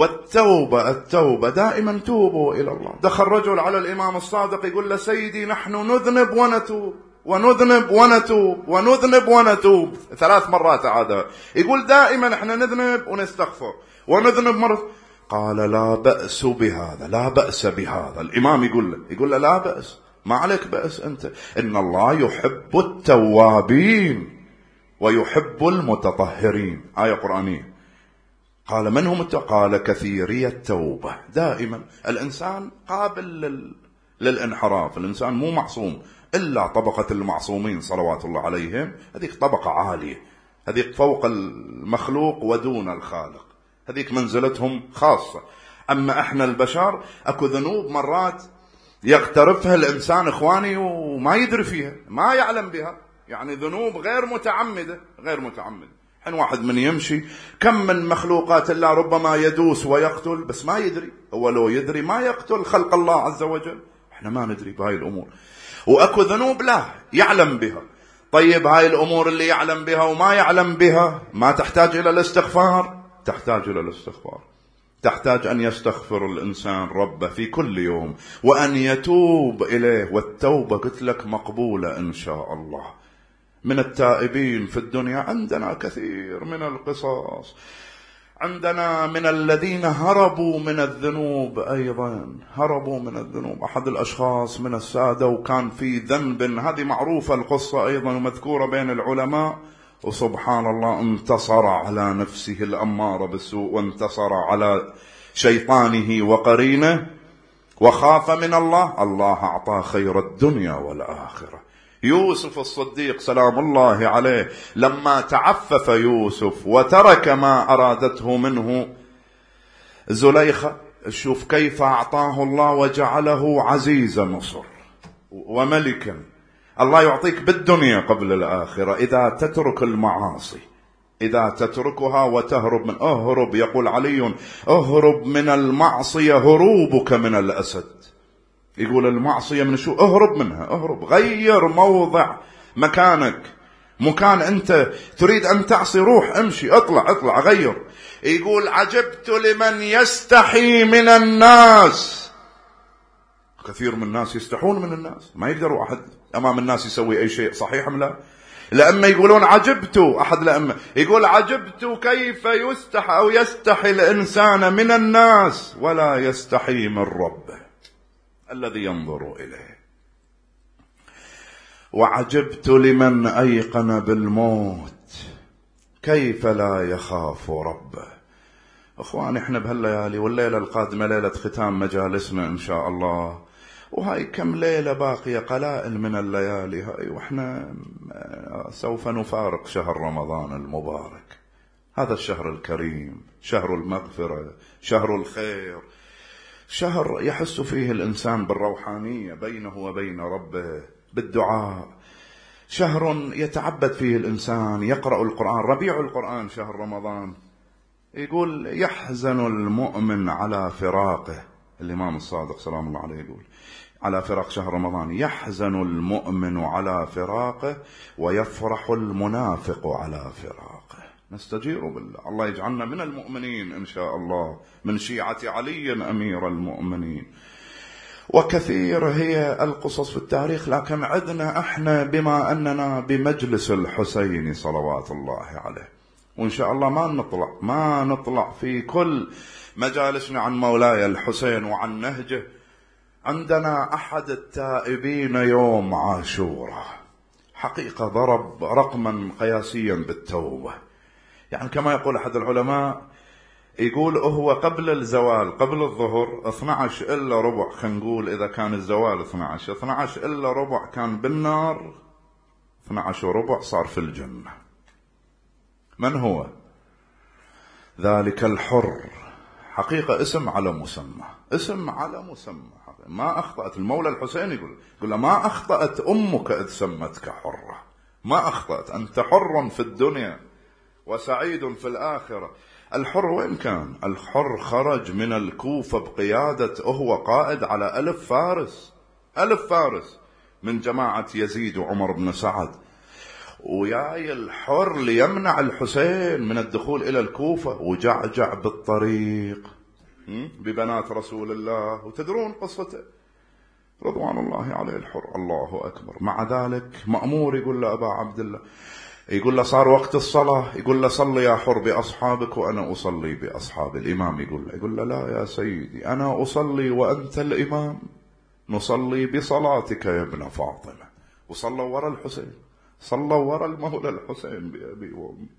[SPEAKER 1] والتوبة دائما توبوا إلى الله. دخل رجل على الإمام الصادق يقول له سيدي نحن نذنب ونتوب ونذنب ونتوب ونذنب ونتوب 3 مرات عادها، يقول دائما احنا نذنب ونستغفر ونذنب مرة. قال لا بأس بهذا، لا بأس بهذا. الإمام يقول له لا بأس، ما عليك بأس أنت، إن الله يحب التوابين ويحب المتطهرين. آية قرآنية. قال من هم قال كثيري التوبة. دائما الإنسان قابل للانحراف، الإنسان مو معصوم إلا طبقة المعصومين صلوات الله عليهم، هذيك طبقة عالية، هذيك فوق المخلوق ودون الخالق، هذيك منزلتهم خاصة. أما إحنا البشر أكو ذنوب مرات يقترفها الإنسان إخواني وما يدري فيها، ما يعلم بها، يعني ذنوب غير متعمدة. حين واحد من يمشي كم من مخلوقات الله ربما يدوس ويقتل بس ما يدري، هو لو يدري ما يقتل خلق الله عز وجل. احنا ما ندري بهاي الأمور. وأكو ذنوب لا يعلم بها. طيب هاي الأمور اللي يعلم بها وما يعلم بها ما تحتاج إلى الاستغفار؟ تحتاج إلى الاستغفار، تحتاج أن يستغفر الإنسان ربه في كل يوم وأن يتوب إليه. والتوبة قلت لك مقبولة إن شاء الله. من التائبين في الدنيا عندنا كثير من القصص، عندنا من الذين هربوا من الذنوب أيضا، هربوا من الذنوب. أحد الأشخاص من السادة وكان في ذنب، هذه معروفة القصة أيضا ومذكورة بين العلماء، وسبحان الله انتصر على نفسه الأمارة بالسوء وانتصر على شيطانه وقرينه وخاف من الله. الله أعطاه خير الدنيا والآخرة. يوسف الصديق سلام الله عليه لما تعفف يوسف وترك ما أرادته منه زليخة، شوف كيف أعطاه الله وجعله عزيز مصر وملكا. الله يعطيك بالدنيا قبل الآخرة إذا تترك المعاصي، إذا تتركها وتهرب من أهرب. يقول علي أهرب من المعصية هروبك من الأسد. يقول المعصية من شو؟ أهرب منها، أهرب، غير موضع مكانك، مكان أنت تريد أن تعصي روح امشي، اطلع غير. يقول عجبت لمن يستحي من الناس. كثير من الناس يستحون من الناس، ما يقدروا أحد أمام الناس يسوي أي شيء، صحيح أم لا؟ لأما يقولون عجبت أحد، لأما يقول عجبت كيف يستحي أو يستحي الإنسان من الناس ولا يستحي من ربه الذي ينظر إليه. وعجبت لمن أيقن بالموت كيف لا يخاف ربه. أخواني احنا بهالليالي والليلة القادمة ليلة ختام مجالسنا إن شاء الله، وهاي كم ليلة باقية، قلائل من الليالي هاي، وإحنا سوف نفارق شهر رمضان المبارك. هذا الشهر الكريم، شهر المغفرة، شهر الخير، شهر يحس فيه الإنسان بالروحانية بينه وبين ربه، بالدعاء، شهر يتعبد فيه الإنسان، يقرأ القرآن. ربيع القرآن شهر رمضان. يقول يحزن المؤمن على فراقه، الإمام الصادق سلام الله عليه يقول على فراق شهر رمضان، يحزن المؤمن على فراقه ويفرح المنافق على فراقه. نستجير بالله، الله يجعلنا من المؤمنين إن شاء الله، من شيعة علي أمير المؤمنين. وكثير هي القصص في التاريخ، لكن عدنا احنا بما أننا بمجلس الحسين صلوات الله عليه، وإن شاء الله ما نطلع في كل مجالسنا عن مولاي الحسين وعن نهجه. عندنا أحد التائبين يوم عاشوراء حقيقة ضرب رقما قياسيا بالتوبة. يعني كما يقول أحد العلماء، يقول هو قبل الزوال، قبل الظهر 12 إلا ربع، خلينا نقول إذا كان الزوال 12 إلا ربع كان بالنار، 12 وربع صار في الجنة. من هو ذلك الحر؟ حقيقة اسم على مسمى، اسم على مسمى. ما أخطأت المولى الحسين، يقول ما أخطأت أمك إذ سمتك حرة، ما أخطأت، أنت حر في الدنيا وسعيد في الآخرة. الحر وين كان؟ الحر خرج من الكوفة بقيادة، هو قائد على 1000 فارس، 1000 فارس من جماعة يزيد وعمر بن سعد، وياي الحر ليمنع الحسين من الدخول إلى الكوفة، وجعجع بالطريق ببنات رسول الله، وتدرون قصته رضوان الله عليه الحر. الله أكبر. مع ذلك مأمور يقول له أبا عبد الله، يقول له صار وقت الصلاة، يقول له صل يا حر بأصحابك وأنا أصلي بأصحاب الإمام. يقول له لا يا سيدي، أنا أصلي وأنت الإمام، نصلي بصلاتك يا ابن فاطمة. وصلوا وراء الحسين، صلوا وراء المولى الحسين بأبي وأمي.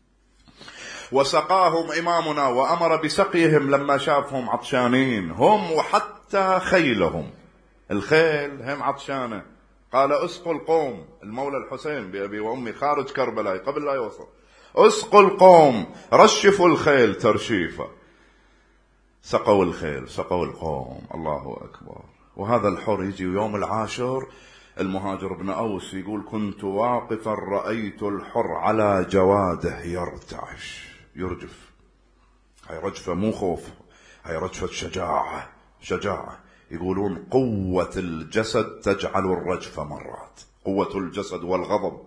[SPEAKER 1] وسقاهم إمامنا وأمر بسقيهم لما شافهم عطشانين، هم وحتى خيلهم، الخيل هم عطشانة. قال اسقوا القوم، المولى الحسين بأبي وأمي خارج كربلاء قبل لا يوصل، اسقوا القوم، رشفوا الخيل ترشيفة. سقوا الخيل، سقوا القوم. الله أكبر. وهذا الحر يجي يوم العاشر، المهاجر بن أوس يقول كنت واقفا رأيت الحر على جواده يرتعش، يرجف. هاي رجفة مو خوف، هاي رجفة شجاعة، شجاعة. يقولون قوة الجسد تجعل الرجفة مرات، قوة الجسد والغضب،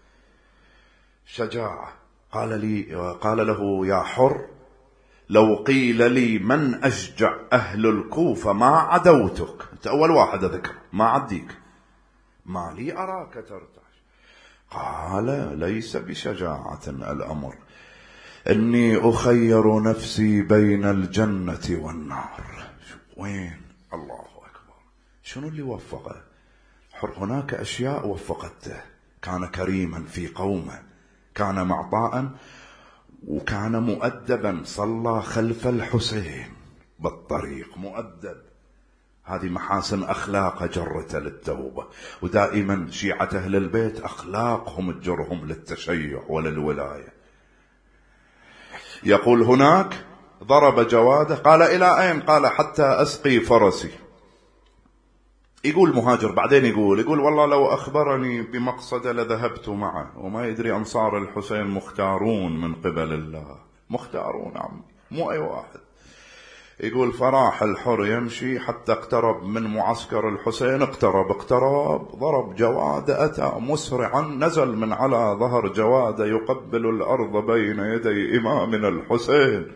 [SPEAKER 1] شجاعة. قال له يا حر لو قيل لي من أشجع أهل الكوفة ما عدوتك، أنت أول واحد أذكر، ما عديك، ما لي أراك ترتعش. قال ليس بشجاعة الأمر، إني أخير نفسي بين الجنة والنار. وين؟ الله أكبر. شنو اللي وفقه؟ هناك أشياء وفقته. كان كريما في قومه، كان معطاء، وكان مؤدبا، صلى خلف الحسين بالطريق، مؤدب. هذه محاسن أخلاق جرته للتوبة. ودائما شيعة أهل البيت أخلاقهم تجرهم للتشيع وللولاية. يقول هناك ضرب جواده، قال إلى أين؟ قال حتى أسقي فرسي. يقول مهاجر بعدين يقول والله لو أخبرني بمقصد لذهبت معه. وما يدري أنصار الحسين مختارون من قبل الله، مختارون عمي، مو أي واحد. يقول فراح الحر يمشي حتى اقترب من معسكر الحسين، اقترب ضرب جواد، أتى مسرعا، نزل من على ظهر جواد يقبل الأرض بين يدي إمامنا الحسين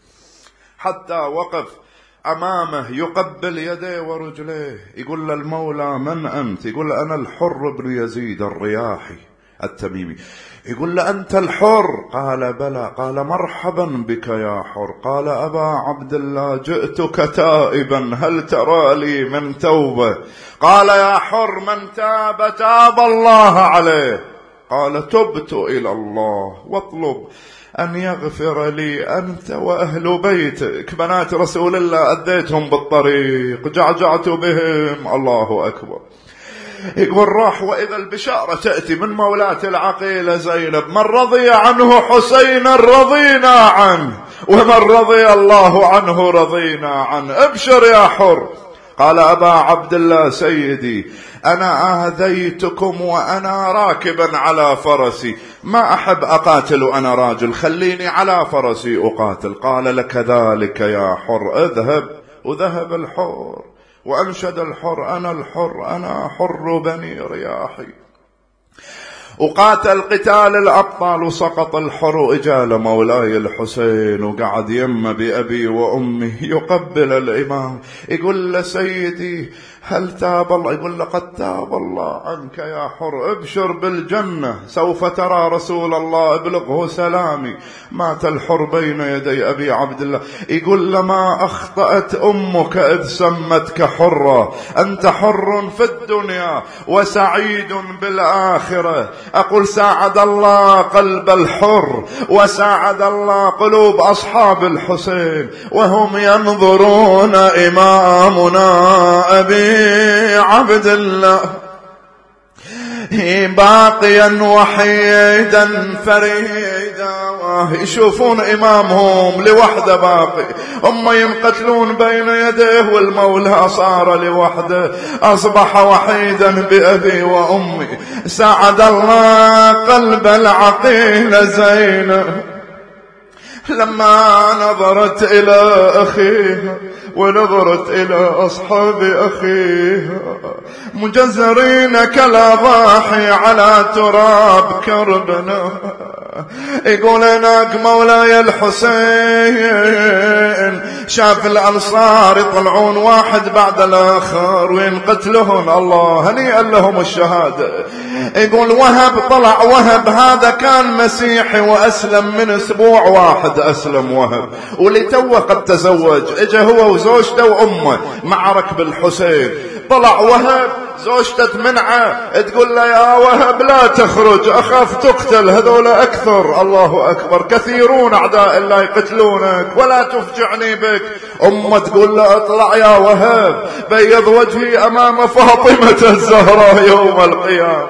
[SPEAKER 1] حتى وقف أمامه يقبل يديه ورجليه. يقول للمولى من أنت؟ يقول أنا الحر بن يزيد الرياحي التميمي. يقول له أنت الحر؟ قال بلى. قال مرحبا بك يا حر. قال أبا عبد الله جئتك تائبا، هل ترى لي من توبة؟ قال يا حر من تاب تاب الله عليه. قال تبت إلى الله واطلب أن يغفر لي أنت وأهل بيتك. بنات رسول الله أديتهم بالطريق، جعجعت بهم. الله أكبر. يقول راح وإذا البشارة تأتي من مولاة العقيلة زينب، من رضي عنه حسين رضينا عنه، ومن رضي الله عنه رضينا عنه، ابشر يا حر. قال أبا عبد الله سيدي أنا آذيتكم وأنا راكبا على فرسي، ما أحب أقاتل وأنا راجل، خليني على فرسي أقاتل. قال لك ذلك يا حر، اذهب. وذهب الحر وأنشد الحر أنا الحر، أنا حر بني رياحي. وقاتل قتال الأبطال وسقط الحر، إجال مولاي الحسين وقعد يم بأبي وأمي يقبل الإمام. يقول له سيدي هل تاب الله؟ يقول لقد تاب الله عنك يا حر، ابشر بالجنة، سوف ترى رسول الله، ابلغه سلامي. مات الحر بين يدي أبي عبد الله. يقول لما أخطأت أمك إذ سمتك حرة، أنت حر في الدنيا وسعيد بالآخرة. أقول ساعد الله قلب الحر وساعد الله قلوب أصحاب الحسين وهم ينظرون إمامنا أبي عبد الله باقيا وحيدا فريدا. يشوفون إمامهم لوحده باقي، هم ينقتلون بين يديه والمولى صار لوحده، أصبح وحيدا بأبي وأمي. ساعد الله قلب العقيل زينب لما نظرت إلى أخيها ونظرت إلى أصحاب أخيها مجزرين كالأضاحي على تراب كربنا، يقول هناك مولاي الحسين شاف الأنصار يطلعون واحد بعد الآخر وينقتلهم، الله هنيئا لهم الشهادة. يقول وهب طلع، وهب هذا كان مسيحي وأسلم من أسبوع واحد، أسلم وهب ولتوه قد تزوج، اجا هو وزوجته وأمه مع ركب الحسين. طلع وهب، زوجته تمنعه تقول له يا وهب لا تخرج أخاف تقتل، هذول أكثر، الله أكبر كثيرون أعداء الله يقتلونك ولا تفجعني بك. أمه تقول له اطلع يا وهب بيض وجهي أمام فاطمة الزهراء يوم القيامة.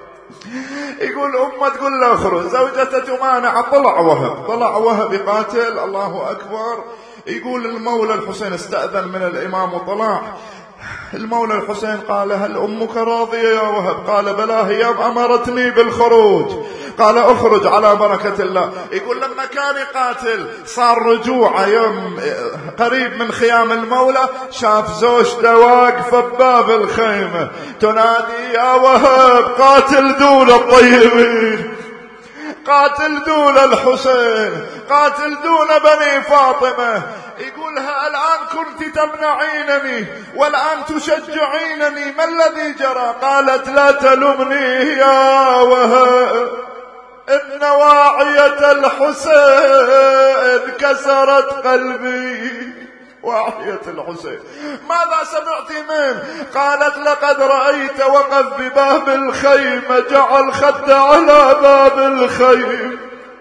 [SPEAKER 1] يقول أمه تقول له اخرج، زوجته تمانع. طلع وهب يقاتل، الله أكبر. يقول المولى الحسين استأذن من الإمام وطلع. المولى الحسين قال هل أمك راضية يا وهب؟ قال بلى، هي أمرتني بالخروج. قال اخرج على بركة الله. يقول لما كان يقاتل صار رجوع يوم قريب من خيام المولى، شاف زوجته واقفة بباب الخيمة تنادي يا وهب قاتل دول الطيبين، قاتل دون الحسين، قاتل دون بني فاطمة. يقولها الآن كنت تمنعينني والآن تشجعينني، ما الذي جرى؟ قالت لا تلمني يا وهب، إن واعية الحسين كسرت قلبي. واعية الحسين ماذا سمعت منه؟ قالت لقد رأيت وقف بباب الخيمة جعل خد على باب الخيمة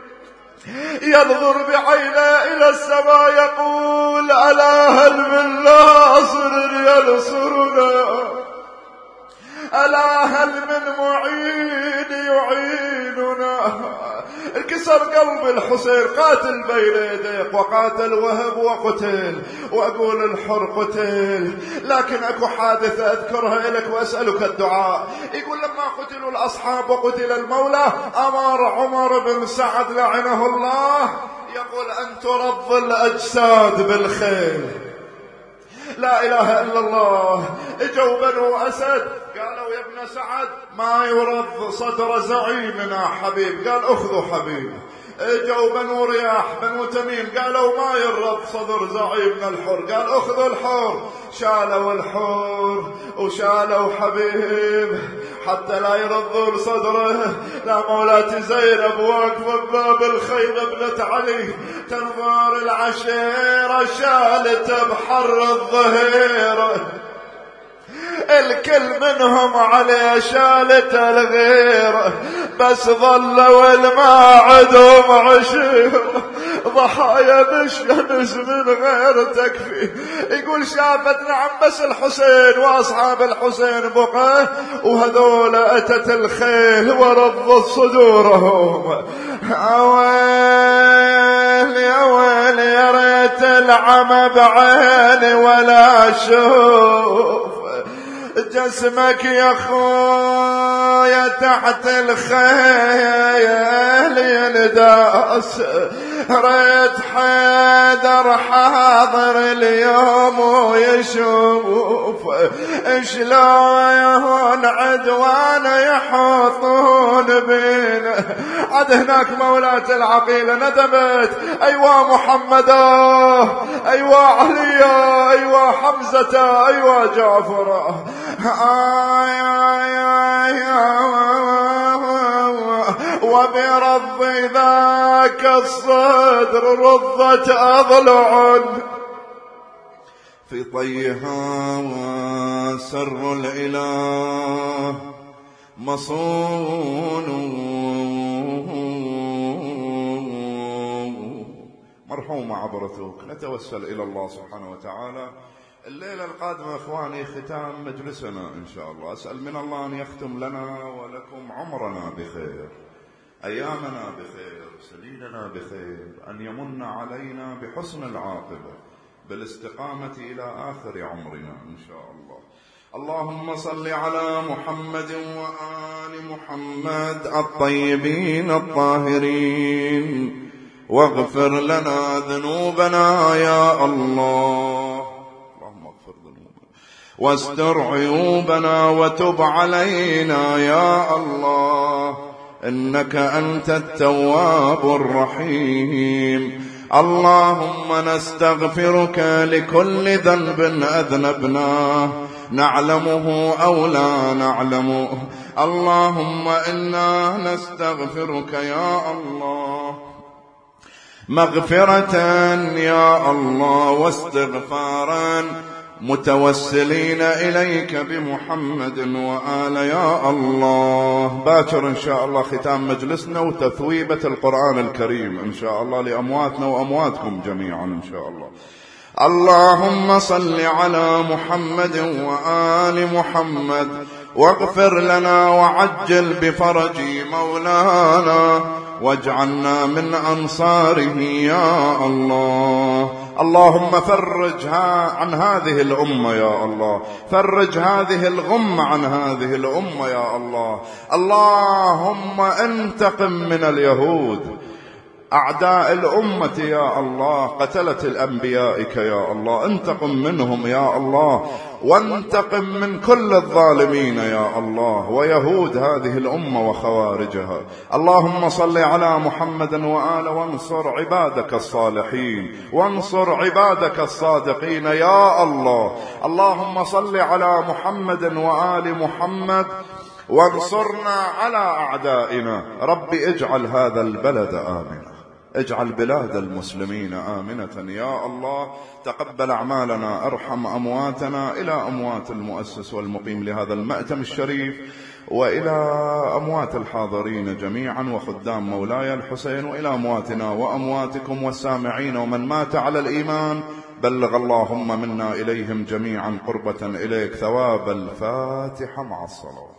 [SPEAKER 1] ينظر بعينه إلى السماء يقول ألا هل من ناصر ينصرنا، ألا هل من معين يعيننا. انكسر قلب الحسين، قاتل بين يديك، وقاتل وهب وقتل، وأقول الحر قتل. لكن أكو حادثة أذكرها لك وأسألك الدعاء. يقول لما قتلوا الأصحاب وقتل المولى أمر عمر بن سعد لعنه الله يقول أن ترض الأجساد بالخيل. لا إله إلا الله. اجوا بنو أسد قالوا يا ابن سعد ما يرض صدر زعيمنا حبيب، قال اخذوا حبيب. اجوا بنو رياح بنو تميم قالوا ما يرض صدر زعيمنا الحر، قال اخذوا الحر. شالوا الحر وشالوا حبيب حتى لا يرضوا صدره. لا مولاتي زينب واقفة بباب الخيمة ابنة علي تنظر العشيرة شالته بحر الظهيرة، الكل منهم عليه شالته الغيرة، بس ظلوا الماء عدهم عشيرة ضحايا بالشمس من غير تكفي. يقول شافت نعم بس الحسين واصحاب الحسين بقى، وهذول اتت الخيل ورضت صدورهم. اويل يا ويل يا ريت العمى بعيني ولا اشوف جسمك يا خويا تحت الخيل ينداس، ريت حيدر حاضر اليوم ويشوف شلون عدوان يحطون بينه. عد هناك مولاة العقيلة ندبت ايوا محمدا ايوا عليا ايوا حمزة ايوا جعفر. وبرض ذاك الصدر رضت أضلع في طيها وسر الإله مصون. مرحوم عبرتك. نتوسل إلى الله سبحانه وتعالى الليلة القادمة إخواني ختام مجلسنا إن شاء الله. أسأل من الله أن يختم لنا ولكم عمرنا بخير، أيامنا بخير، سنيننا بخير، أن يمن علينا بحسن العاقبة بالاستقامة إلى آخر عمرنا إن شاء الله. اللهم صل على محمد وآل محمد الطيبين الطاهرين واغفر لنا ذنوبنا يا الله، اللهم اغفر ذنوبنا واستر عيوبنا وتب علينا يا الله، إنك أنت التواب الرحيم. اللهم نستغفرك لكل ذنب أذنبناه نعلمه أو لا نعلمه. اللهم إنا نستغفرك يا الله مغفرة يا الله واستغفارا، متوسلين إليك بمحمد وآل يا الله. باكر إن شاء الله ختام مجلسنا وتثويبة القرآن الكريم إن شاء الله لأمواتنا وأمواتكم جميعا إن شاء الله. اللهم صل على محمد وآل محمد واغفر لنا وعجل بفرج مولانا واجعلنا من أنصاره يا الله. اللهم فرج عن هذه الأمة يا الله، فرج هذه الغمة عن هذه الأمة يا الله. اللهم انتقم من اليهود أعداء الأمة يا الله، قتلة الأنبيائك يا الله، انتقم منهم يا الله، وانتقم من كل الظالمين يا الله ويهود هذه الأمة وخوارجها. اللهم صل على محمد وآل وانصر عبادك الصالحين وانصر عبادك الصادقين يا الله. اللهم صل على محمد وآل محمد وانصرنا على أعدائنا. رب اجعل هذا البلد آمنا، اجعل بلاد المسلمين آمنة يا الله. تقبل أعمالنا، ارحم أمواتنا، إلى أموات المؤسس والمقيم لهذا المأتم الشريف، وإلى أموات الحاضرين جميعا وخدام مولاي الحسين، وإلى أمواتنا وأمواتكم والسامعين ومن مات على الإيمان. بلغ اللهم منا إليهم جميعا قربة إليك ثواب الفاتحة مع الصلاة.